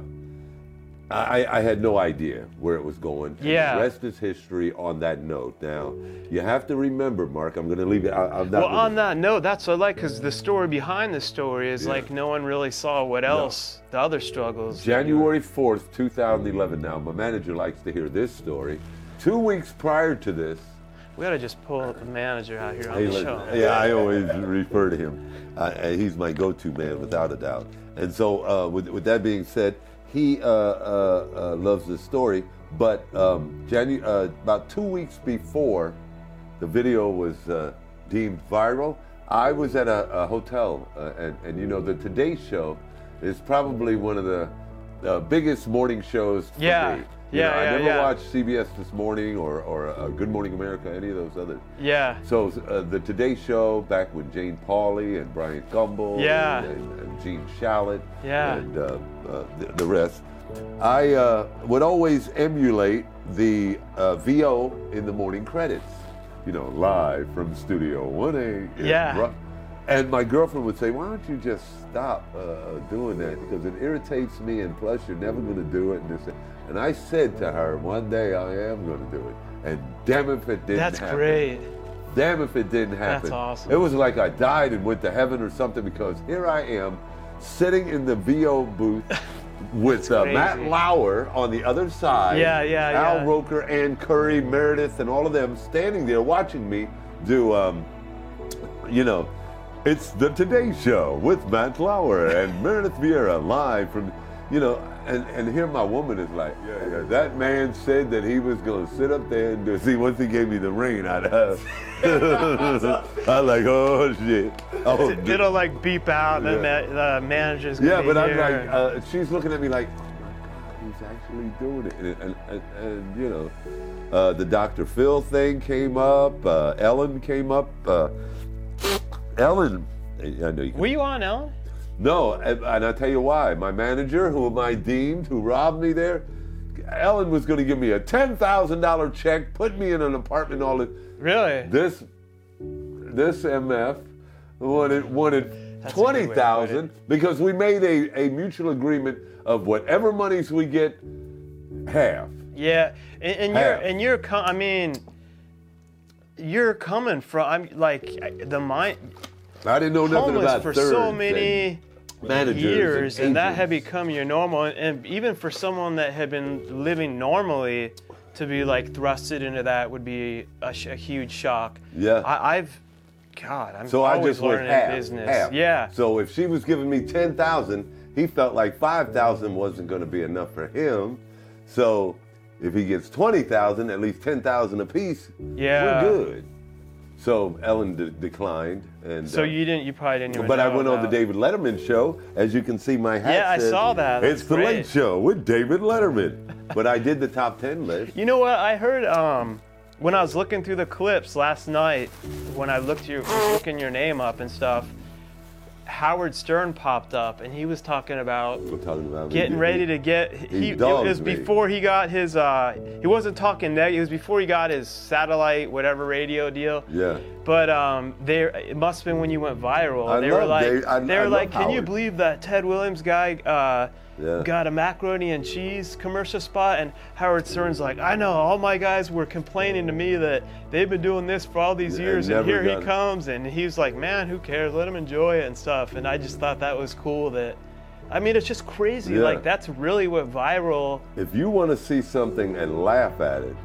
I, I had no idea where it was going. And Yeah. the rest is history on that note. Now, you have to remember, Mark, I'm going to leave it. I, I'm not Well, gonna- on that note, that's what I like, because the story behind the story is Yeah. like no one really saw what else, the other struggles. January fourth, two thousand eleven. Now, my manager likes to hear this story. Two weeks prior to this, We ought to just pull the manager out here on Hey, the listen, show. yeah, I always refer to him. Uh, and he's my go-to man, without a doubt. And so, uh, with, with that being said, he uh, uh, uh, loves this story. But um, Janu- uh, about two weeks before the video was uh, deemed viral, I was at a, a hotel, uh, and, and you know, the Today Show is probably one of the uh, biggest morning shows for Yeah. me. You Yeah, know, I yeah, never yeah. watched C B S This Morning or, or uh, Good Morning America, any of those other. Yeah. So uh, the Today Show, back when Jane Pauley and Brian Gumbel Yeah. and, and, and Gene Shalit Yeah. and uh, uh, the, the rest, I uh, would always emulate the uh, V O in the morning credits. You know, live from Studio one A. in Yeah. Ru- And my girlfriend would say, "Why don't you just stop uh, doing that? Because it irritates me, and plus you're never going to do it." And, this, and I said to her, "One day I am going to do it." And damn if it didn't That's happen. great. Damn if it didn't happen. That's awesome. It was like I died and went to heaven or something, because here I am sitting in the V O booth with uh, crazy. Matt Lauer on the other side. Yeah, yeah, Al yeah. Roker, Ann Curry, Meredith, and all of them standing there watching me do, um, you know, it's the Today Show with Matt Lauer and Meredith Vieira live from, you know, and, and here my woman is like, yeah, yeah, that man said that he was going to sit up there and do, see, once he gave me the ring, I'd have, I'm like, oh, shit. Oh, It- It'll like beep out, and then Yeah. ma- the manager's gonna yeah, be but I'm here. like, uh, she's looking at me like, oh my God, he's actually doing it. And, and, and, and you know, uh, the Doctor Phil thing came up, uh, Ellen came up. Uh, Ellen, I know you can. Were you on, Ellen? No, and, and I'll tell you why. My manager, whom I deemed, who robbed me there, Ellen was going to give me a ten thousand dollars check, put me in an apartment, all this. Really? This, this M F wanted, wanted That's a good way twenty to thousand put because we made a, a mutual agreement of whatever monies we get, half. Yeah, and, and you're Half. and you're. co- I mean, you're coming from, I'm like, the mind, I didn't know nothing homeless about for thirds so many and managers years, and and that had agents. become your normal. And even for someone that had been living normally, to be like thrusted into that would be a, sh- a huge shock. Yeah. I, I've, God, I'm So I always just went learning half, in business. half. Yeah. So if she was giving me ten thousand, he felt like five thousand wasn't going to be enough for him. So if he gets twenty thousand, at least ten thousand apiece, Yeah. we're good. So Ellen de- declined, and So uh, you didn't, you probably didn't even But I know went on the about- David Letterman show. As you can see, my hat Yeah, I says, saw that. It's That's the great. Late Show with David Letterman. But I did the top ten list. You know what? I heard um, when I was looking through the clips last night, when I looked your looking your name up and stuff, Howard Stern popped up, and he was talking about We're talking about getting ready to get. He, it dogged was me. before he got his. Uh, he wasn't talking negative. It was before he got his satellite whatever radio deal. Yeah. But um, they it must have been when you went viral. I they were love like, Dave- I- they I were love like, can you Howard." believe that Ted Williams guy uh, Yeah. got a macaroni and cheese commercial spot? And Howard Stern's like, I know, all my guys were complaining to me that they've been doing this for all these Yeah, years, and never here he done it. comes, and he's like, man, who cares? Let him enjoy it and stuff. And I just thought that was cool. That, I mean, it's just crazy. Yeah. Like that's really what viral. If you want to see something and laugh at it,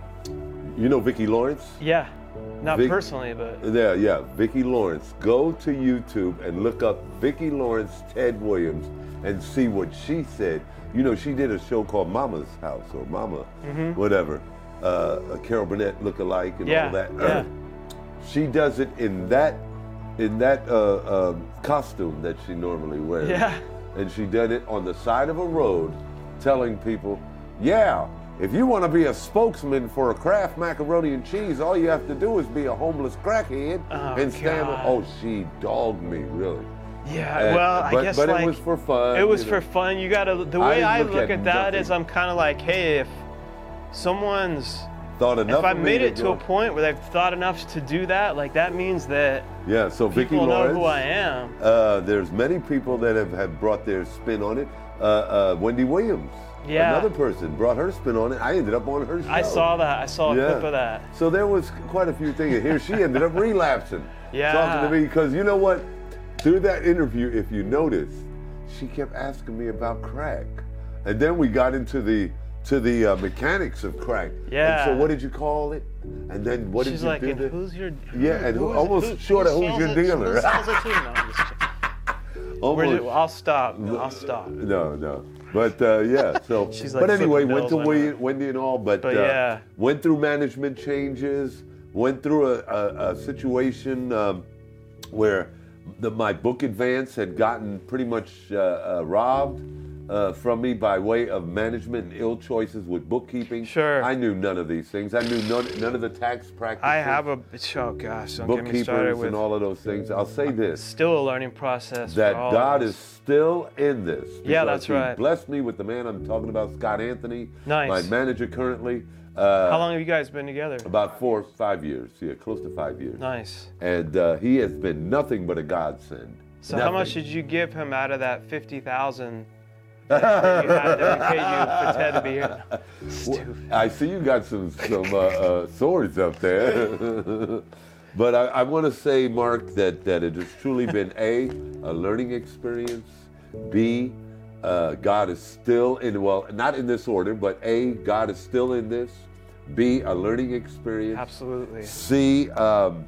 you know Vicki Lawrence? Yeah, not Vic- personally, but Yeah, yeah, Vicki Lawrence. Go to YouTube and look up Vicki Lawrence, Ted Williams, and see what she said. You know, she did a show called Mama's House or Mama, whatever. Uh, a Carol Burnett look-alike and Mm-hmm. Yeah, all that. yeah. She does it in that in that uh, uh, costume that she normally wears. Yeah. And she did it on the side of a road, telling people, yeah, if you want to be a spokesman for a Kraft macaroni and cheese, all you have to do is be a homeless crackhead Oh, and stand. God. Oh, she dogged me, really. yeah. And- well, I but, guess but like it was for fun. it was you for know. fun. You gotta. The I way didn't I, look look at at that is, nothing. I'm kind of like, hey, if someone's Thought enough if I of me made it to go- a point where they've thought enough to do that, like that means that Yeah, so Vicki people know Lawrence. who I am. Uh, there's many people that have, have brought their spin on it. Uh, uh, Wendy Williams, Yeah. another person, brought her spin on it. I ended up on her show. I saw that. I saw a Yeah. clip of that. So there was quite a few things. Here she ended up relapsing. Yeah. Talking to me, because you know what? Through that interview, if you notice, she kept asking me about crack. And then we got into the to the uh, mechanics of crack. Yeah. And so what did you call it? And then what She's did you like, do? and to- who's your? Yeah, and who who- is- almost who- short of who who's sells your it- dealer. Who sells it to you? No, I'm just kidding. We're Almost- just- I'll stop. I'll stop. No, no. But uh, yeah, so. She's like but anyway, flipping went to bills on Wendy, her. Wendy and all, but, But uh, yeah. went through management changes, went through a, a, a situation um, where the, my book advance had gotten pretty much uh, uh, robbed uh, from me by way of management and ill choices with bookkeeping. Sure. I knew none of these things. I knew none, none of the tax practices. I have a. Oh gosh, don't get me started bookkeepers with. and all of those things. I'll say this. Still a learning process. That for all God of is us. still in this. Yeah, because that's he right. blessed me with the man I'm talking about, Scott Anthony, Nice. my manager currently. Uh, How long have you guys been together? About four, five years. Yeah, close to five years. Nice. And uh, he has been nothing but a godsend. So how much Nothing. did you give him out of that fifty thousand that you had to pay you for Ted to be here? Stupid. I see you got some some uh, uh, swords up there. But I, I want to say, Mark, that, that it has truly been A, a learning experience, B, uh, God is still in, well, not in this order, but A, God is still in this, B, a learning experience, Absolutely. C, um,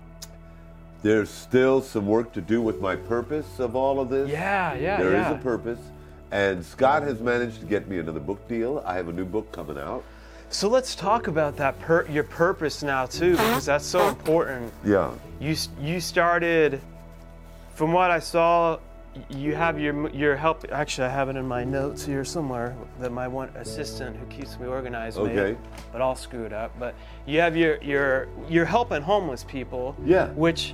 there's still some work to do with my purpose of all of this. Yeah, yeah, There is yeah. a purpose. And Scott has managed to get me another book deal. I have a new book coming out. So let's talk about that per- your purpose now too, because that's so important. Yeah. You s- you started, from what I saw, you have your your help. Actually, I have it in my notes here somewhere that my one assistant who keeps me organized made, Okay. but all screwed up. But you have your your you're helping homeless people. Yeah. Which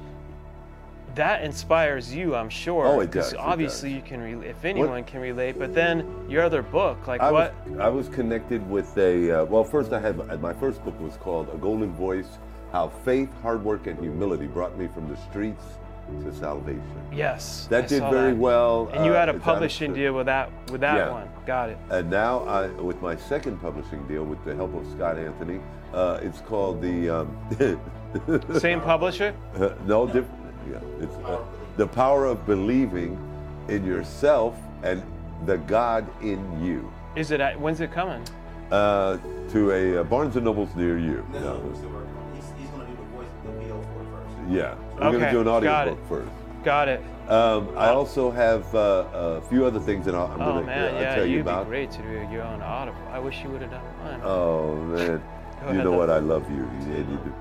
that inspires you, I'm sure. Oh, it 'cause does, it Obviously, does. you can relate. If anyone can relate, but then your other book, like I what? was, I was connected with a, uh, well, first I had, my first book was called A Golden Voice, How Faith, Hard Work, and Humility Brought Me from the Streets to salvation. Yes. That I did saw very that. well. And you uh, had a it's out of- publishing deal with that with that Yeah. one. Got it. And now, I, with my second publishing deal, with the help of Scott Anthony, uh, it's called the. Um, Same publisher? Uh, no, different. Yeah, it's uh, the power of believing in yourself and the God in you. Is it at, when's it coming? Uh, to a uh, Barnes and Nobles near you. No, No, we're still working on it. He's, he's going to do the voice, the video for it first. yeah, we're going Okay, to do an audio got book it. first. Got it. Um, I also have uh, a few other things that I'll, I'm Oh going to man, uh, yeah, tell you you'd about. be great to do your own audible. I wish you would have done mine. Oh man, Go you ahead, know though. what? I love you. Yeah, you do.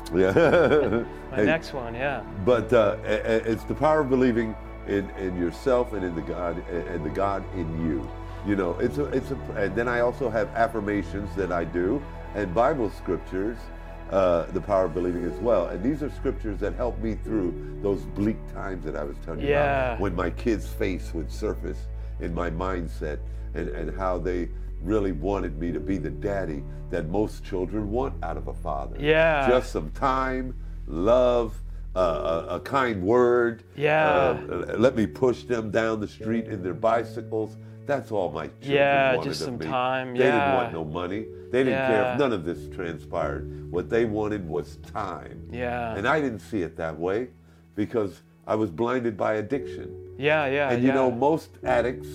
Yeah. My Hey, next one, yeah. But uh, a- a- it's the power of believing in, in yourself and in the God and the God in you. You know, it's a it's a. And then I also have affirmations that I do and Bible scriptures, uh, the power of believing as well. And these are scriptures that help me through those bleak times that I was telling you Yeah. about, when my kids' face would surface in my mindset, and and how they really wanted me to be the daddy that most children want out of a father. Yeah. Just some time, love, uh, a, a kind word. Yeah. Uh, let me push them down the street in their bicycles. That's all my children Yeah, wanted just of some me. time, They didn't yeah. want no money. They didn't care Yeah. if none of this transpired. What they wanted was time. Yeah. And I didn't see it that way because I was blinded by addiction. Yeah, yeah, And yeah. you know, most addicts,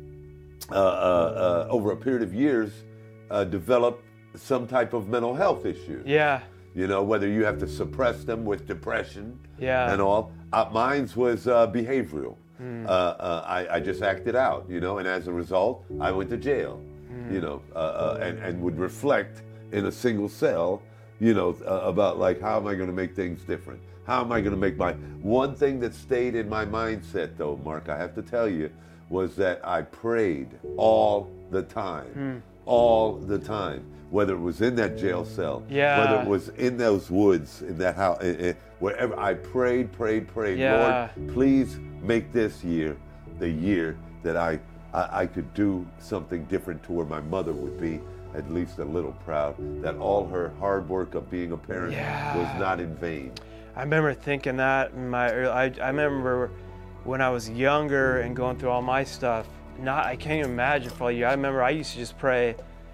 uh, uh, uh, over a period of years, uh, develop some type of mental health issue. Yeah, You know, whether you have to suppress them with depression Yeah. and all. Uh, mine's was uh, behavioral. Hmm. Uh, uh, I, I just acted out, you know, and as a result, I went to jail, Hmm. you know, uh, uh, and, and would reflect in a single cell, you know, uh, about like, how am I going to make things different? How am I going to make my... One thing that stayed in my mindset, though, Mark, I have to tell you, was that I prayed all the time. Hmm. All the time. Whether it was in that jail cell, Yeah. whether it was in those woods, in that house, eh, eh, wherever, I prayed, prayed, prayed. Yeah. Lord, please make this year the year that I, I I could do something different to where my mother would be at least a little proud that all her hard work of being a parent Yeah. was not in vain. I remember thinking that in my early, I, I remember when I was younger and going through all my stuff, not, I can't even imagine for you. I remember I used to just pray,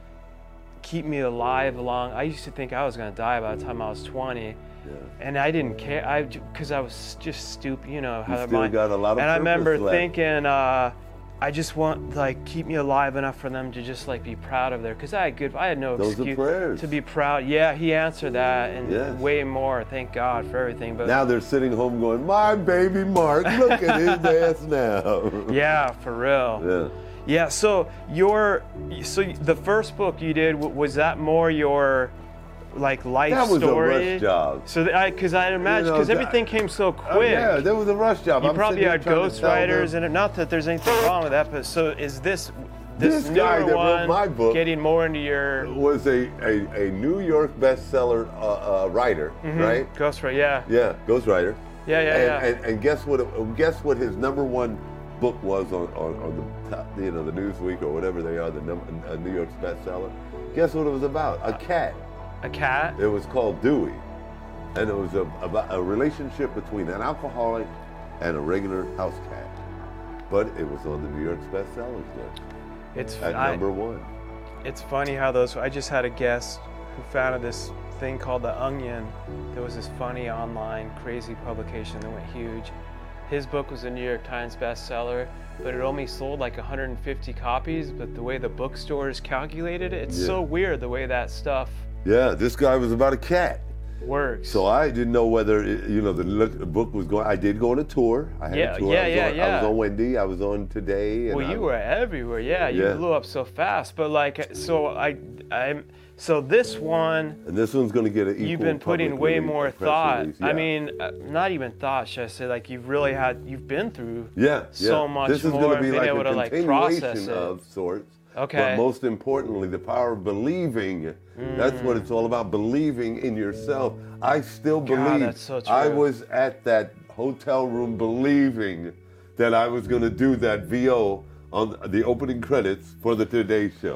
keep me alive along. I used to think I was going to die by the time I was twenty. Yeah. And I didn't care, I because I was just stupid, you know. You how still my, got a lot of And I purpose remember left. thinking, uh, I just want like keep me alive enough for them to just like be proud of their, because I had good, I had no Those are excuse prayers. to be proud. Yeah, he answered that and Yes. way more. Thank God for everything. But Now they're sitting home going, my baby Mark, look at his ass now. yeah, for real. Yeah. Yeah, so your so the first book you did, w- was that more your like life That was story? a rush job. So th- I because I imagine know, because that- everything came so Oh, quick. yeah, that was a rush job. You I'm probably sitting here had trying to tell ghostwriters, them- and not that there's anything wrong with that, but so is this this, This guy newer that wrote one my book getting more into your was a, a, a New York bestseller uh, uh, writer, right? ghostwriter? Yeah, Yeah, ghostwriter. yeah, yeah, and, yeah. And, and guess what? it- Guess what his number one book was on, on, on the top, you know, the Newsweek or whatever they are, the num- uh, New York's bestseller. Guess what it was about? A cat. A cat. It was called Dewey, and it was a, about a relationship between an alcoholic and a regular house cat. But it was on the New York's bestsellers list It's at I- number one. It's funny how those. I just had a guest who founded this thing called The Onion. There was this funny online crazy publication that went huge. His book was a New York Times bestseller, but it only sold like one hundred fifty copies. But the way the bookstores calculated it, it's Yeah. so weird the way that stuff Yeah, this guy was about a cat. works. So I didn't know whether, it- you know, the, look, the book was going. I did go on a tour. I had Yeah, a tour. yeah, I was yeah, on, I yeah. was on Wendy. I was on Today. And well, you I, were everywhere. Yeah, you Yeah. blew up so fast. But like, so I, I'm. So this one, And this one's going to get an equal you've been putting public way release, more press thought. release, I yeah. mean, uh, not even thought, should I say? Like you've really had, you've been through yeah, so yeah. much This is more gonna and be been like able a to like continuation process it. of sorts. Okay. But most importantly, the power of believing. That's what it's all about, believing in yourself. I still believe. that's so I true. was at that hotel room believing that I was going to do that V O on the opening credits for the Today Show.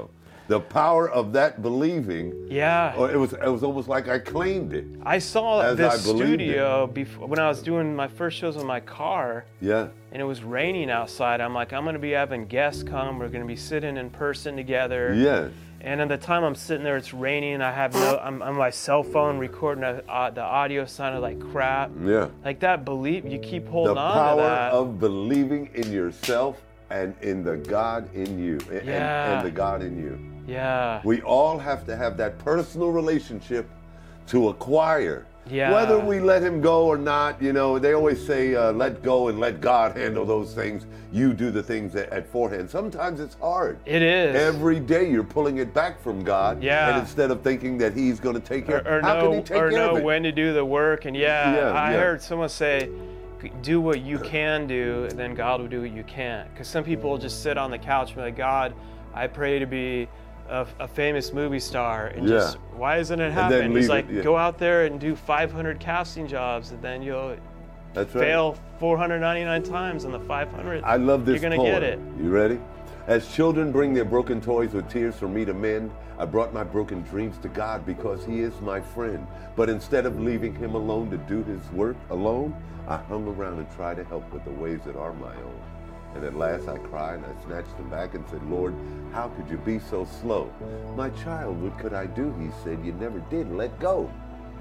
The power of that believing. Yeah. Or it was it was almost like I claimed it. I saw As this I believed studio before when I was doing my first shows in my car, Yeah. and it was raining outside. I'm like, I'm gonna be having guests come. We're gonna be sitting in person together. Yes. And at the time I'm sitting there, it's raining. I have no, I'm on my cell phone recording a, uh, the audio sounded like crap. Yeah. Like that belief, you keep The holding on power to that. of believing in yourself and in the God in you. and- Yeah. and the God in you. Yeah. We all have to have that personal relationship to acquire. Yeah. Whether we let him go or not, you know, they always say, uh, let go and let God handle those things. You do the things at, at forehand. Sometimes it's hard. It is. Every day you're pulling it back from God. Yeah. And instead of thinking that he's going to take care, or, or how know, can he take or care know of it? when to do the work. And yeah, Yeah, I yeah. heard someone say, do what you can do, and then God will do what you can't. Because some people just sit on the couch and be like, God, I pray to be a, a famous movie star, and Yeah. just why isn't it then happening? leave He's like, it, yeah. go out there and do five hundred casting jobs, and then you'll That's right. fail four hundred ninety-nine times on the five hundredth. I love this You're gonna poem. get it. You ready? As children bring their broken toys with tears for me to mend, I brought my broken dreams to God because he is my friend. But instead of leaving him alone to do his work alone, I hung around and tried to help with the ways that are my own. And at last I cried and I snatched him back and said, Lord, how could you be so slow? My child, what could I do? He said, you never did let go.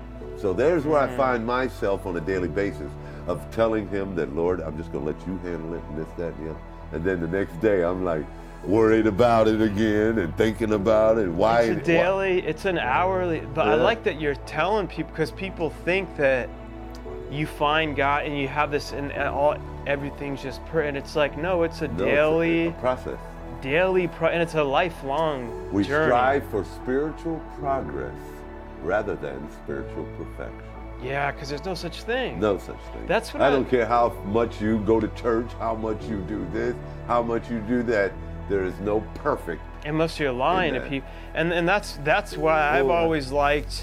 So there's where I find myself on a daily basis of telling him that, Lord, I'm just going to let you handle it and this, that, and the other. And then the next day I'm like worried about it again and thinking about it. Why? It's a daily, it's an hourly, but I Yeah. like that you're telling people, because people think that you find God and you have this and all, everything's just per, and it's like, no, it's a No, it's a- daily, a process. daily, pro, and it's a lifelong We journey. strive for spiritual progress rather than spiritual perfection. Yeah, because there's no such thing. No such thing. That's what I I- don't care how much you go to church, how much you do this, how much you do that. There is no perfect. Unless you're lying to Amen. people, and and that's that's why I've Lord. always liked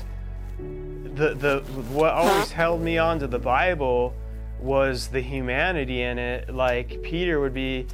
the the what always held me on to the Bible was the humanity in it. Like Peter would be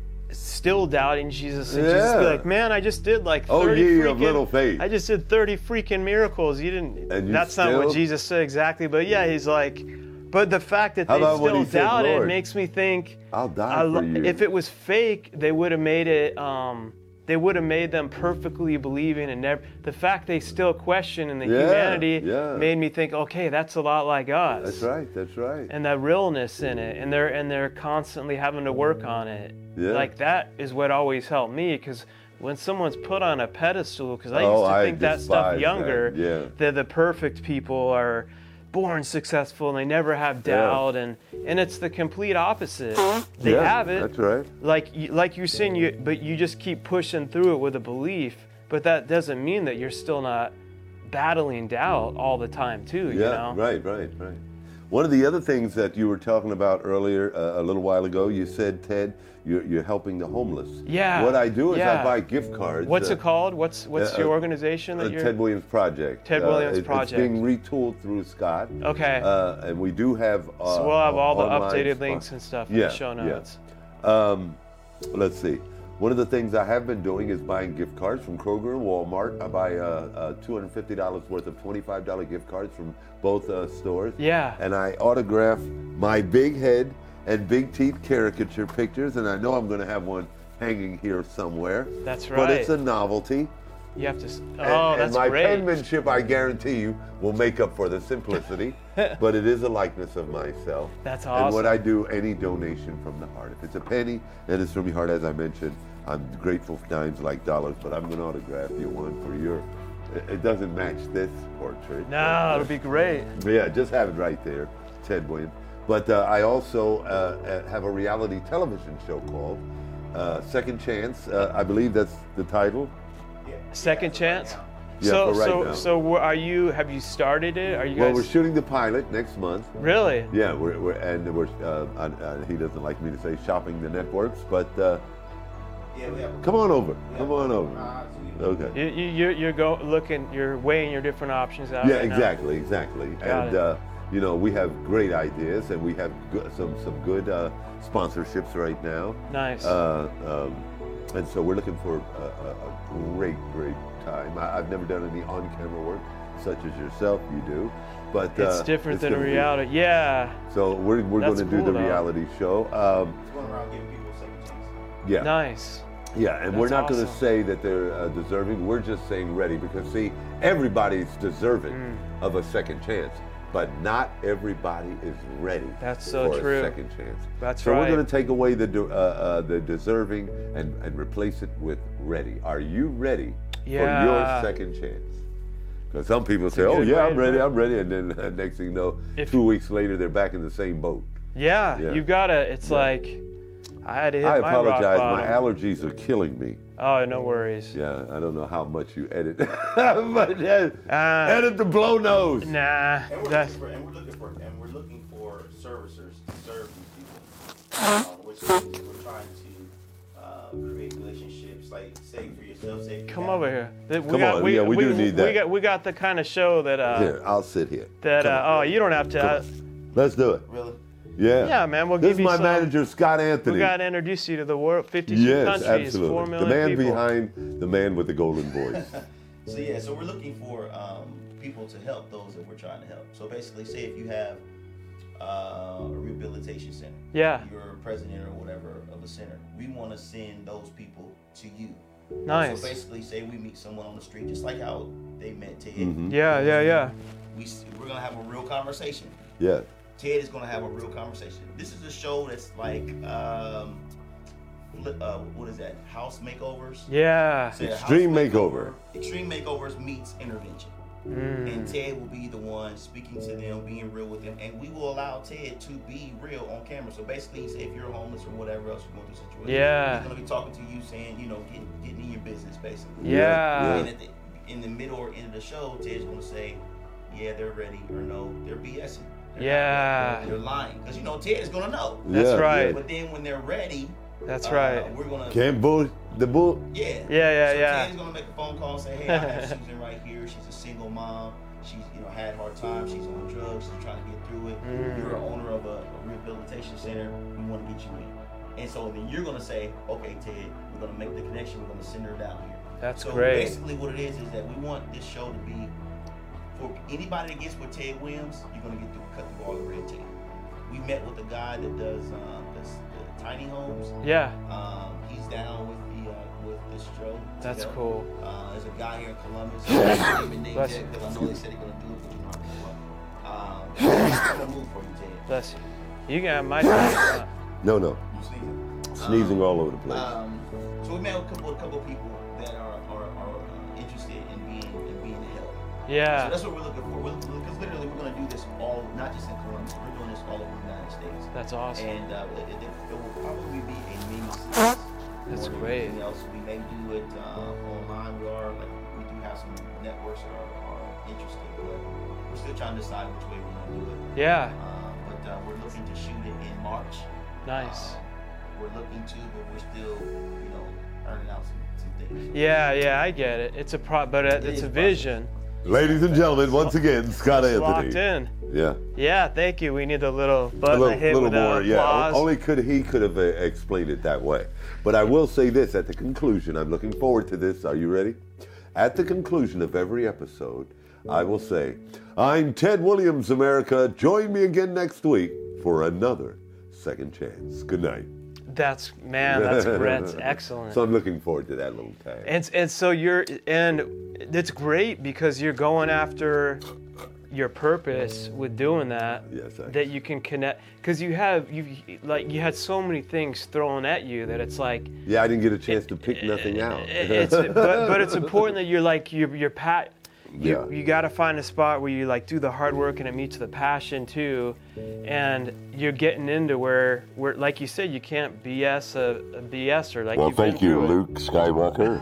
still doubting Jesus and Jesus would be Yeah. like, man, I just did like Oh, thirty ye freaking, of little faith. I just did thirty freaking miracles. You didn't. And you that's not still- what Jesus said exactly, but yeah, he's like. But the fact that How they about when still he said, doubted "Lord, makes me think. I'll die I lo- for you." If it was fake, they would have made it. Um, they would have made them perfectly believing, and never. The fact they still question in the Yeah, humanity yeah. made me think, okay, that's a lot like us. That's right. That's right. And the realness in it, and they're and they're constantly having to work on it. Yeah. Like that is what always helped me, because when someone's put on a pedestal, because I Oh, used to I think that stuff despise younger, that, yeah. that the perfect people are born successful and they never have Yeah. doubt, and and it's the complete opposite. They Yeah, have it. That's right. Like you- like you're saying, you but you just keep pushing through it with a belief. But that doesn't mean that you're still not battling doubt all the time too. You Yeah, know? right, right, right. One of the other things that you were talking about earlier, uh, a little while ago, you said, Ted, you're, you're helping the homeless. Yeah, What I do is yeah. I buy gift cards. What's uh, it called? What's what's uh, your uh, organization that uh, you're? Ted Williams Project. Ted Uh, Williams it- Project. It's being retooled through Scott. Okay. Uh, and we do have. Uh, So we'll have all the online updated spon- links and stuff in Yeah, the show yeah. notes. Um, let's see. One of the things I have been doing is buying gift cards from Kroger and Walmart. I buy uh, uh, two hundred fifty dollars worth of twenty-five dollar gift cards from both uh, stores. Yeah. And I autograph my big head and big teeth caricature pictures, and I know I'm going to have one hanging here somewhere. That's But it's a right. novelty. You have to. s- And, Oh, and that's my great. penmanship, I guarantee you, will make up for the simplicity. But it is a likeness of myself. That's And what awesome. I do, any donation from the heart. If it's a penny, and it's from your heart, as I mentioned, I'm grateful for dimes like dollars, but I'm going to autograph you one for your. It it doesn't match this portrait. No, it'll be great. But yeah, just have it right there, Ted Williams. But uh, I also uh, uh, have a reality television show called uh, Second Chance. Uh, I believe that's the title. Second chance. Yeah, so for right so now. so wh- are you? Have you started it? Are you Well, guys? we're shooting the pilot next month. Really? Yeah, we're, we're and we're. Uh, uh, uh, he doesn't like me to say shopping the networks, but uh, Yeah, we have. come on over. Come on over. Uh, so we- Okay. You you you're, you're go looking. You're weighing your different options out. Yeah, right now. exactly, exactly. Got and it. uh, you know, we have great ideas, and we have good, some some good uh, sponsorships right now. Nice. Uh, um, And so we're looking for a, a, a great, great time. I, I've never done any on-camera work, such as yourself, you do. But It's uh, different it's than gonna be- reality. Yeah. So we're, we're That's going to do cool, the though. reality show. Um, It's going around giving people a second chance. yeah. Nice. Yeah, and we're That's not going to awesome. say that they're uh, deserving. We're just saying ready because, see, everybody's deserving Mm. of a second chance, but not everybody is ready That's so for true. a second chance. That's so right. we're going to take away the de- uh, uh, the deserving and, and replace it with ready. Are you ready for Yeah. your second chance? Because some people say, a oh, good yeah, way I'm to ready, put it. I'm ready. And then uh, next thing you know, If- two weeks later, they're back in the same boat. Yeah, Yeah. you gotta. It's like I had to hit I my apologize. rock My bottom. allergies are killing me. Oh, no worries. Yeah, I don't know how much you edit, but uh, Uh, edit the blow nose. Nah, And we're, that's looking for, and we're looking for and we're looking for servicers to serve these people, uh, which means we're trying to uh, create relationships. Like, say for yourself, say if you come have- over here. Th- We Come got, on, we, yeah, we do need We that. got, we got the kind of show that uh, Here, I'll sit here. that Come uh, on. oh, you don't have to. Come Uh, on. Let's do it. Really? Yeah. Yeah, man, we'll this give is you my some- manager, Scott Anthony. we got to introduce you to the world. fifty-two yes, countries, absolutely. four The million man people. behind the man with the golden voice. So yeah, so we're looking for um, people to help those that we're trying to help. So basically, say if you have uh, a rehabilitation center, Yeah. you're a president or whatever of a center, we want to send those people to you. Nice. So basically, say we meet someone on the street, just like how they met Ted. Mhm. Yeah, yeah, yeah. We s- we're gonna have a real conversation. Yeah. Ted is gonna have a real conversation. This is a show that's like, um, li- uh, what is that? House makeovers. Yeah. So a house Extreme makeover. Extreme makeovers meets intervention. Mm. And Ted will be the one speaking to them, being real with them, and we will allow Ted to be real on camera. So basically, say if you're homeless or whatever else you're going through a situation, Yeah. he's gonna be talking to you, saying, you know, get getting in your business, basically. Yeah. And at the, in the middle or end of the show, Ted's gonna say, yeah, they're ready, or no, they're BSing. They're Yeah. not ready. They're lying, because you know Ted is gonna know. That's Yeah, right. yeah. But then when they're ready, That's uh, right. we're gonna Can't bull the bull. yeah. Yeah, yeah, so yeah. Ted's gonna make a phone call and say, hey, I have Susan right here. She's a single mom. She's, you know, had a hard time. She's on drugs. She's trying to get through it. Mm. You're an owner of a, a rehabilitation center. We want to get you in. And so then you're gonna say, okay, Ted, we're gonna make the connection. We're gonna send her down here. That's so great. basically, what it is is that we want this show to be for anybody that gets with Ted Williams. You're gonna get through, cut through all the red tape. We met with the guy that does um, this, the tiny homes. Yeah. Um, he's down with the uh, with the stroke. That's together. cool. Uh, there's a guy here in Columbus. I don't even name Bless that you. because I know they said they're gonna do it, but you know how to do it. Um, that's gonna move for you, Ted. Bless you. You got my time. No, no. You sneezing? Sneezing all over the place. Um, so we met with a couple, a couple people that are are, are uh, interested in being in being a help. So Yeah. that's what we're looking for. We're, because literally we're gonna do this all, not just in Columbus. We're doing this all over the United States. That's awesome. And uh, it, it, it will probably be a mini series. That's more than great. anything else. We may do it uh, online. We are like we do have some networks that are, are interested, but we're still trying to decide which way we're gonna do it. Yeah. Uh, but uh, we're looking to shoot it in March. Nice. Uh, we're looking to, but we're still, you know, ironing out some, some things. Yeah, yeah, I get it. It's a pro, but it, It it's is a a vision. Ladies and gentlemen, once again, Scott Locked Anthony. in. Yeah. Yeah, thank you. We need a little A button little, to hit little with more, a yeah. applause. Only could he could have uh, explained it that way. But I will say this at the conclusion. I'm looking forward to this. Are you ready? At the conclusion of every episode, I will say, "I'm Ted Williams, America. Join me again next week for another second chance." Good night. That's man, that's great. That's excellent. So I'm looking forward to that little tag. And and so you're and it's great because you're going after your purpose with doing that. Yes, I- that you can connect because you have you like you had so many things thrown at you that it's like Yeah, I didn't get a chance to pick nothing out. it's but, but it's important that you're like you're you're pat. You, Yeah. you got to find a spot where you like do the hard work and it meets the passion too, and you're getting into where where like you said you can't B S a, a B S or like Well, you've been thank you, through it. Luke Skywalker.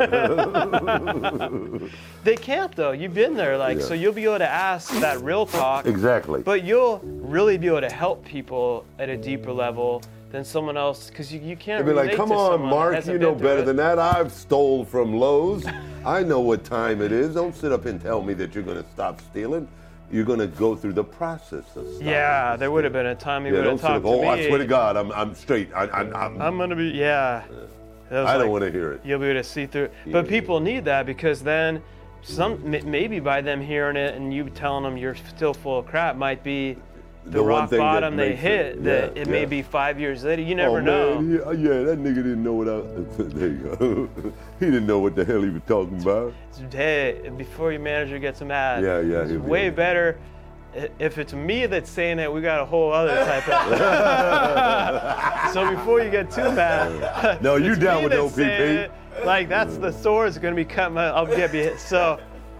No. They can't though. You've been there, like Yeah. so you'll be able to ask that real talk. Exactly. But you'll really be able to help people at a deeper level than someone else because you, you can't. They'd be like, relate come to on, someone that Mark, hasn't you know been through better it." than that. I've stole from Lowe's. I know what time it is. Don't sit up and tell me that you're going to stop stealing. You're going to go through the process of stopping. Yeah, there would have been a time you Yeah, would don't have sit up, talked to oh, me. I swear to God, I'm, I'm straight. I, I, I'm, I'm gonna be yeah. Those, I don't like, want to hear it. You'll be able to see through it. But Yeah. people need that because then some m- maybe by them hearing it and you telling them you're still full of crap might be the, The one rock thing that bottom they makes hit it- that yeah, it may yeah. be five years later. You never oh, know. Man, yeah, yeah, that nigga didn't know what I. There you go. He didn't know what the hell he was talking about. Hey, before your manager gets mad. Yeah, yeah, It's he'll be way like- better i- if it's me that's saying it. We got a whole other type of. So before you get too mad. No, you it's down me with that's O P P? saying it, Like that's the sword's gonna be cut. My, I'll get you. So.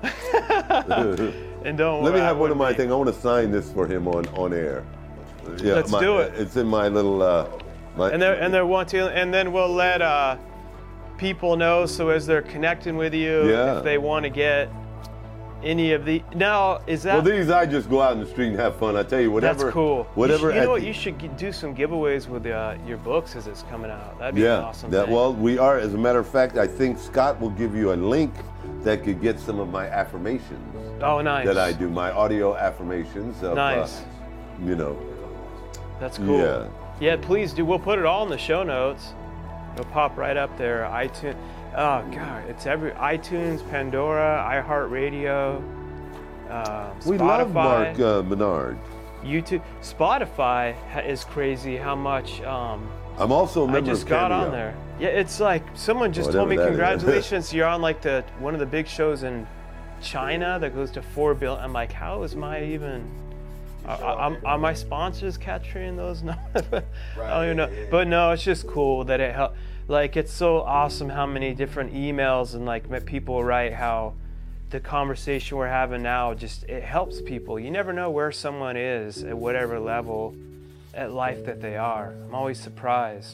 And don't. Let me worry, have I one of my wouldn't be. things. I want to sign this for him on, on air. Yeah, Let's my- do it. It's in my little. Uh, my, And they're and they're wanting, and then we'll let uh, people know. So as they're connecting with you, Yeah. if they want to get any of the now, is that Well, these I just go out in the street and have fun. I tell you, whatever. that's cool. Whatever. You, should, you at know what? the- You should g- do some giveaways with uh, your books as it's coming out. That'd be Yeah. an awesome. that, thing. well, we are. As a matter of fact, I think Scott will give you a link that could get some of my affirmations Oh, nice. that I do. My audio affirmations. Of, Nice. Uh, you know. That's cool. Yeah. Yeah, please do. We'll put it all in the show notes. It'll pop right up there. iTunes. Oh God, it's every iTunes, Pandora, iHeartRadio, uh, Spotify. We love Mark uh, Menard. YouTube, Spotify ha- is crazy how much um, I'm also a I member just of got on Cameo. there. Yeah, it's like someone just told me Whatever that is. congratulations, you're on like the one of the big shows in China that goes to four billion. I'm like, how is my even? Are, are, are my sponsors capturing those? No, I don't even know. But no, it's just cool that it help. Like it's so awesome how many different emails and like met people write how the conversation we're having now just it helps people. You never know where someone is at whatever level at life that they are. I'm always surprised.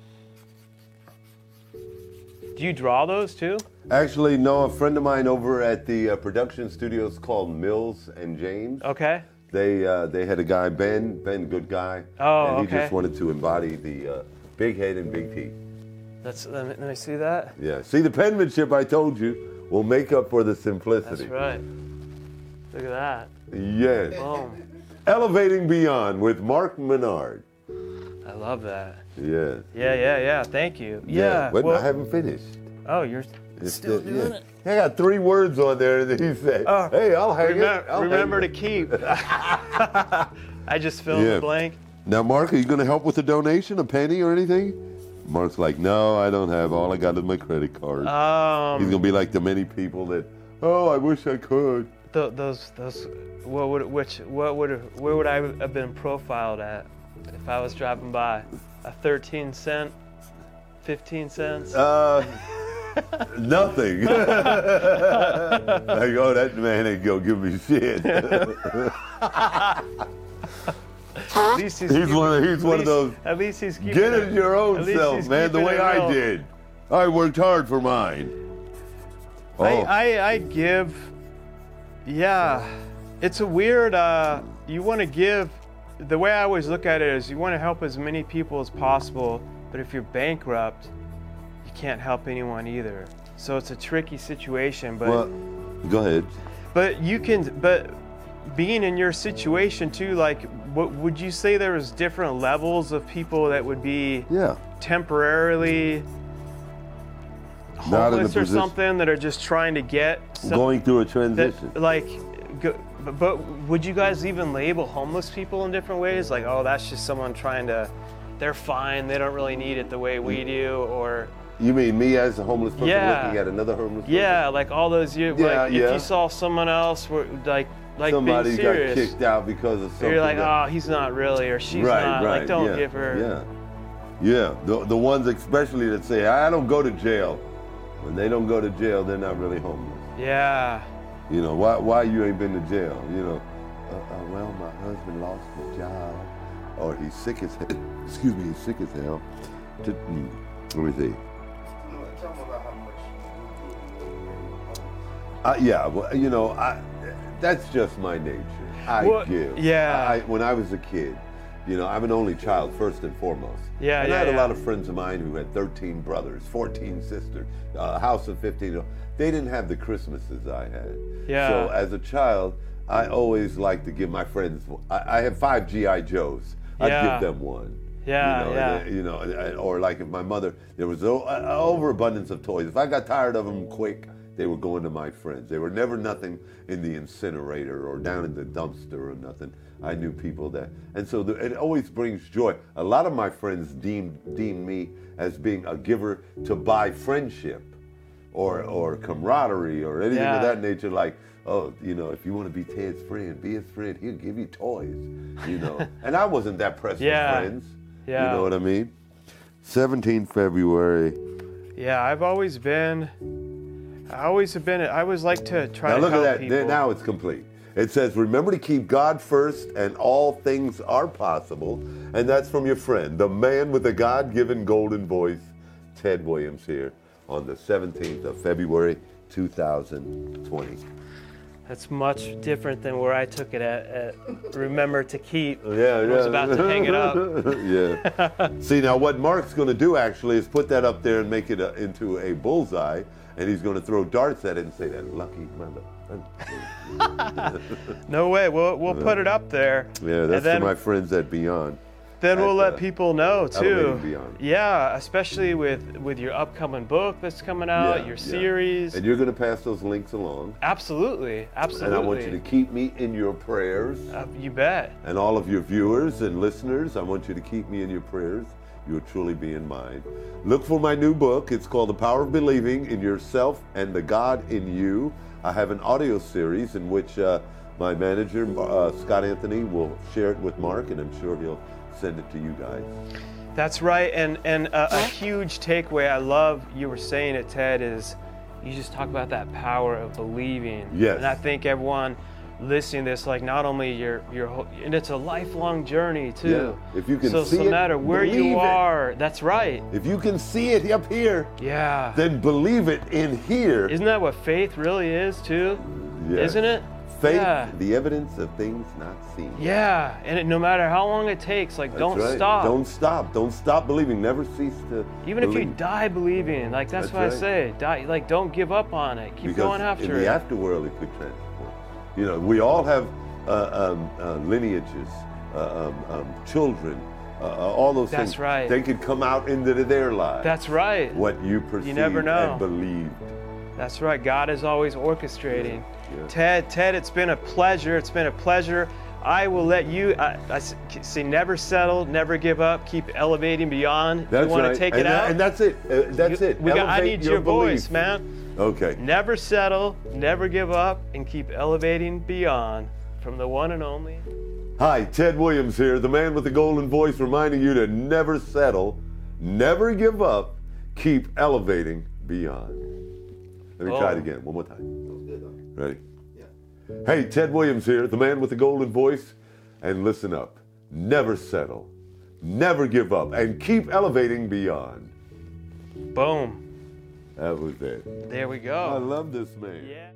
Do you draw those too? Actually, no. A friend of mine over at the uh, production studios called Mills and James. Okay. They uh, they had a guy, Ben. Ben, good guy. Oh, and he okay. just wanted to embody the uh, big head and big teeth. Let's let me, let me see that. Yeah. See, the penmanship I told you will make up for the That's simplicity. right. Look at that. Yes. Boom. Elevating Beyond with Mark Menard. I love that. Yes. Yeah, yeah, yeah. Thank you. Yeah. But well, I haven't finished. oh, you're It's still the- doing yeah. it. I got three words on there that he said. Oh, hey, I'll hang Remember, it. I'll hang remember to it." keep. I just filled Yeah. the blank. Now, Mark, are you going to help with the donation, a penny or anything? Mark's like, no, I don't have. All I got is my credit card. Um, He's going to be like the many people that, oh, I wish I could. th- those those what would which what would where would I have been profiled at if I was driving by? A thirteen cent, fifteen cents. Uh, nothing. Like, oh, that man ain't going to give me shit. At least he's, He's keeping- one of- he's at one of least- those, At least he's keeping Get it your own at least self, he's man, the keeping way it I real. did. I worked hard for mine. Oh, I, I I give. Yeah, it's a weird. Uh, you want to give. The way I always look at it is, you want to help as many people as possible. But if you're bankrupt, you can't help anyone either. So it's a tricky situation. But well, go ahead. but you can. But being in your situation too, like, what would you say there was different levels of people that would be Yeah. temporarily Not in the homeless or position- something that are just trying to get some, Going through a that, transition. like go, but, but would you guys even label homeless people in different ways, like, oh, that's just someone trying to, they're fine, they don't really need it the way we do, or You mean me as a homeless person Yeah. looking at another homeless person? yeah, like all those you Yeah, like yeah. if you saw someone else were like like Somebody being got serious, kicked out because of something. you're like, that- oh, he's not really, or she's right, not, right, like, don't yeah, give her. Yeah, yeah. The the ones especially that say I don't go to jail. When they don't go to jail, they're not really homeless. Yeah. You know why? Why you ain't been to jail? You know, uh, uh, well, my husband lost his job, or he's sick as hell. Excuse me, he's sick as hell. To, mm, let me see. Tell them about how much Uh, yeah, well, you know, I, that's just my nature. I Well, give. yeah. I, when I was a kid, you know, I'm an only child first and foremost. Yeah, and yeah, I had yeah. a lot of friends of mine who had thirteen brothers, fourteen sisters, a house of fifteen. They didn't have the Christmases I had. Yeah. So as a child, I always liked to give my friends. I, I have five G I Joes. I'd Yeah. give them one. Yeah, you know, yeah. and, uh, you know, and- or like if my mother, there was o- a overabundance of toys. If I got tired of them quick, they were going to my friends. They were never nothing in the incinerator or down in the dumpster or nothing. I knew people that, and so the, it always brings joy. A lot of my friends deemed deemed me as being a giver to buy friendship, or or camaraderie, or anything Yeah. of that nature. Like, oh, you know, if you want to be Ted's friend, be his friend. He'll give you toys, you know. And I wasn't that pressed Yeah. with friends. Yeah. You know what I mean? seventeenth February. Yeah, I've always been. I always have been. I always like to try Now to look help at that. people. Now it's complete. It says, remember to keep God first and all things are possible. And that's from your friend, the man with the God-given golden voice, Ted Williams, here on the seventeenth of February, two thousand twenty. That's much different than where I took it at. at remember to keep. Yeah, yeah. I was about to hang it up. Yeah. See, now what Mark's going to do actually is put that up there and make it a, into a bullseye, and he's going to throw darts at it and say that lucky mother. No way. We'll we'll put it up there. Yeah, and that's then, to my friends at Beyond. Then we'll at, let uh, people know too. Elevating Beyond. Yeah, especially with with your upcoming book that's coming out, Yeah, your yeah. series. And you're going to pass those links along. Absolutely, absolutely. And I want you to keep me in your prayers. Uh, you bet. And all of your viewers and listeners, I want you to keep me in your prayers. You will truly be in mine. Look for my new book. It's called The Power of Believing in Yourself and the God in You. I have an audio series in which uh, my manager, uh, Scott Anthony, will share it with Mark, and I'm sure he'll send it to you guys. That's right. And and a, a huge takeaway. I love you were saying it, Ted. Is you just talk about that power of believing. Yes. And I think everyone listening to this, like, not only your your whole, and it's a lifelong journey too. Yeah. If you can so see no it, matter where believe you it. are, that's right. If you can see it up here, Yeah. then believe it in here. Isn't that what faith really is too? Yes. Isn't it? Faith, Yeah. the evidence of things not seen. Yeah, and it, no matter how long it takes, like, That's don't right. stop. Don't stop. Don't stop believing. Never cease to Even if you believe. die believing, like that's, That's what I right. say. Die, like, don't give up on it. Keep Because going after in it. the afterworld, it could transform. You know, we all have uh, um, uh, lineages, uh, um, um, children, uh, uh, all those That's things. right. They could come out into their lives. That's right. what you perceived never know. and believed. That's right. God is always orchestrating. Yeah, yeah. Ted, Ted, it's been a pleasure. It's been a pleasure. I will let you. I, I s- say, never settle, never give up. Keep elevating beyond. That's you want right. to take and it that- out? And that's it. Uh, that's You- it. We got, I Elevate need your, voice, belief. man. Okay. Never settle, never give up, and keep elevating beyond. From the one and only. Hi, Ted Williams here, the man with the golden voice, reminding you to never settle, never give up, keep elevating beyond. Let me try it Oh. again, one more time. Ready? Yeah. Hey, Ted Williams here, the man with the golden voice, and listen up. Never settle, never give up, and keep elevating beyond. Boom. That was it. There we I go. love this man. Yeah.